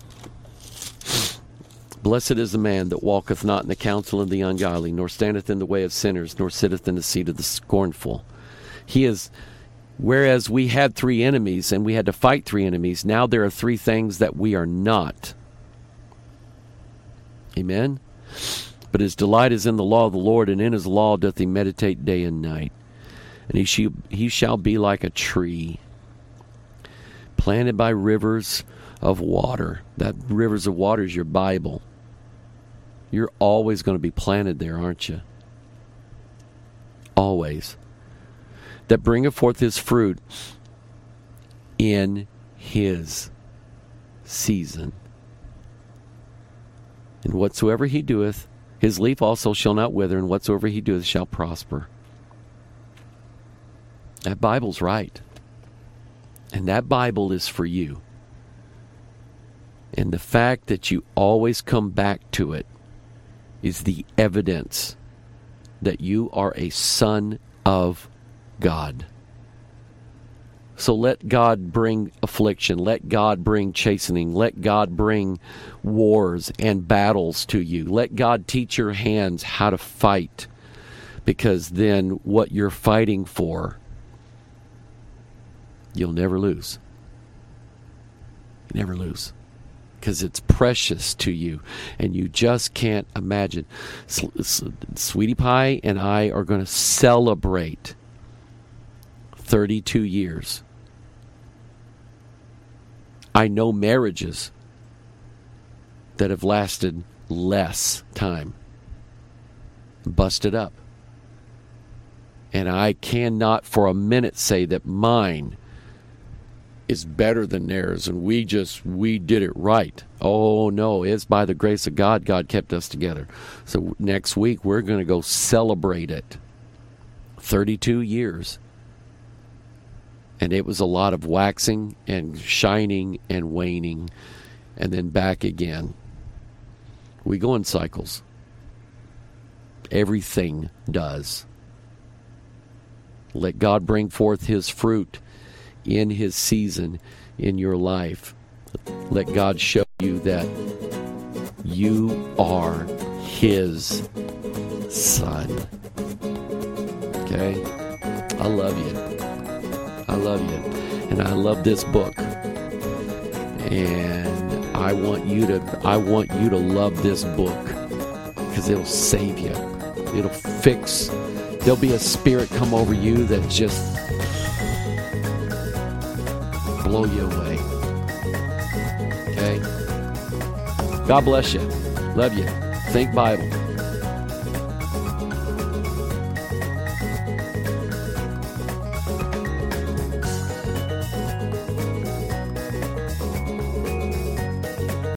Blessed is the man that walketh not in the counsel of the ungodly, nor standeth in the way of sinners, nor sitteth in the seat of the scornful. He is, whereas we had 3 enemies and we had to fight 3 enemies, now there are 3 things that we are not. Amen? But his delight is in the law of the Lord, and in his law doth he meditate day and night. And he shall be like a tree planted by rivers of water. That rivers of water is your Bible. You're always going to be planted there, aren't you? Always. That bringeth forth his fruit in his season. And whatsoever he doeth, his leaf also shall not wither, and whatsoever he doeth shall prosper. That Bible's right. And that Bible is for you. And the fact that you always come back to it is the evidence that you are a son of God. So let God bring affliction. Let God bring chastening. Let God bring wars and battles to you. Let God teach your hands how to fight. Because then what you're fighting for, you'll never lose. You never lose. Because it's precious to you. And you just can't imagine. Sweetie Pie and I are going to celebrate 32 years. I know marriages that have lasted less time. Busted up. And I cannot for a minute say that mine is better than theirs and we did it right. Oh no, it's by the grace of God, God kept us together. So next week we're going to go celebrate it. 32 years. And it was a lot of waxing and shining and waning and then back again. We go in cycles. Everything does. Let God bring forth his fruit in his season in your life. Let God show you that you are his son. Okay? I love you. I love you. And I love this book. And I want you to love this book because it'll save you. It'll fix. There'll be a spirit come over you that just blow you away. Okay? God bless you. Love you. Think Bible.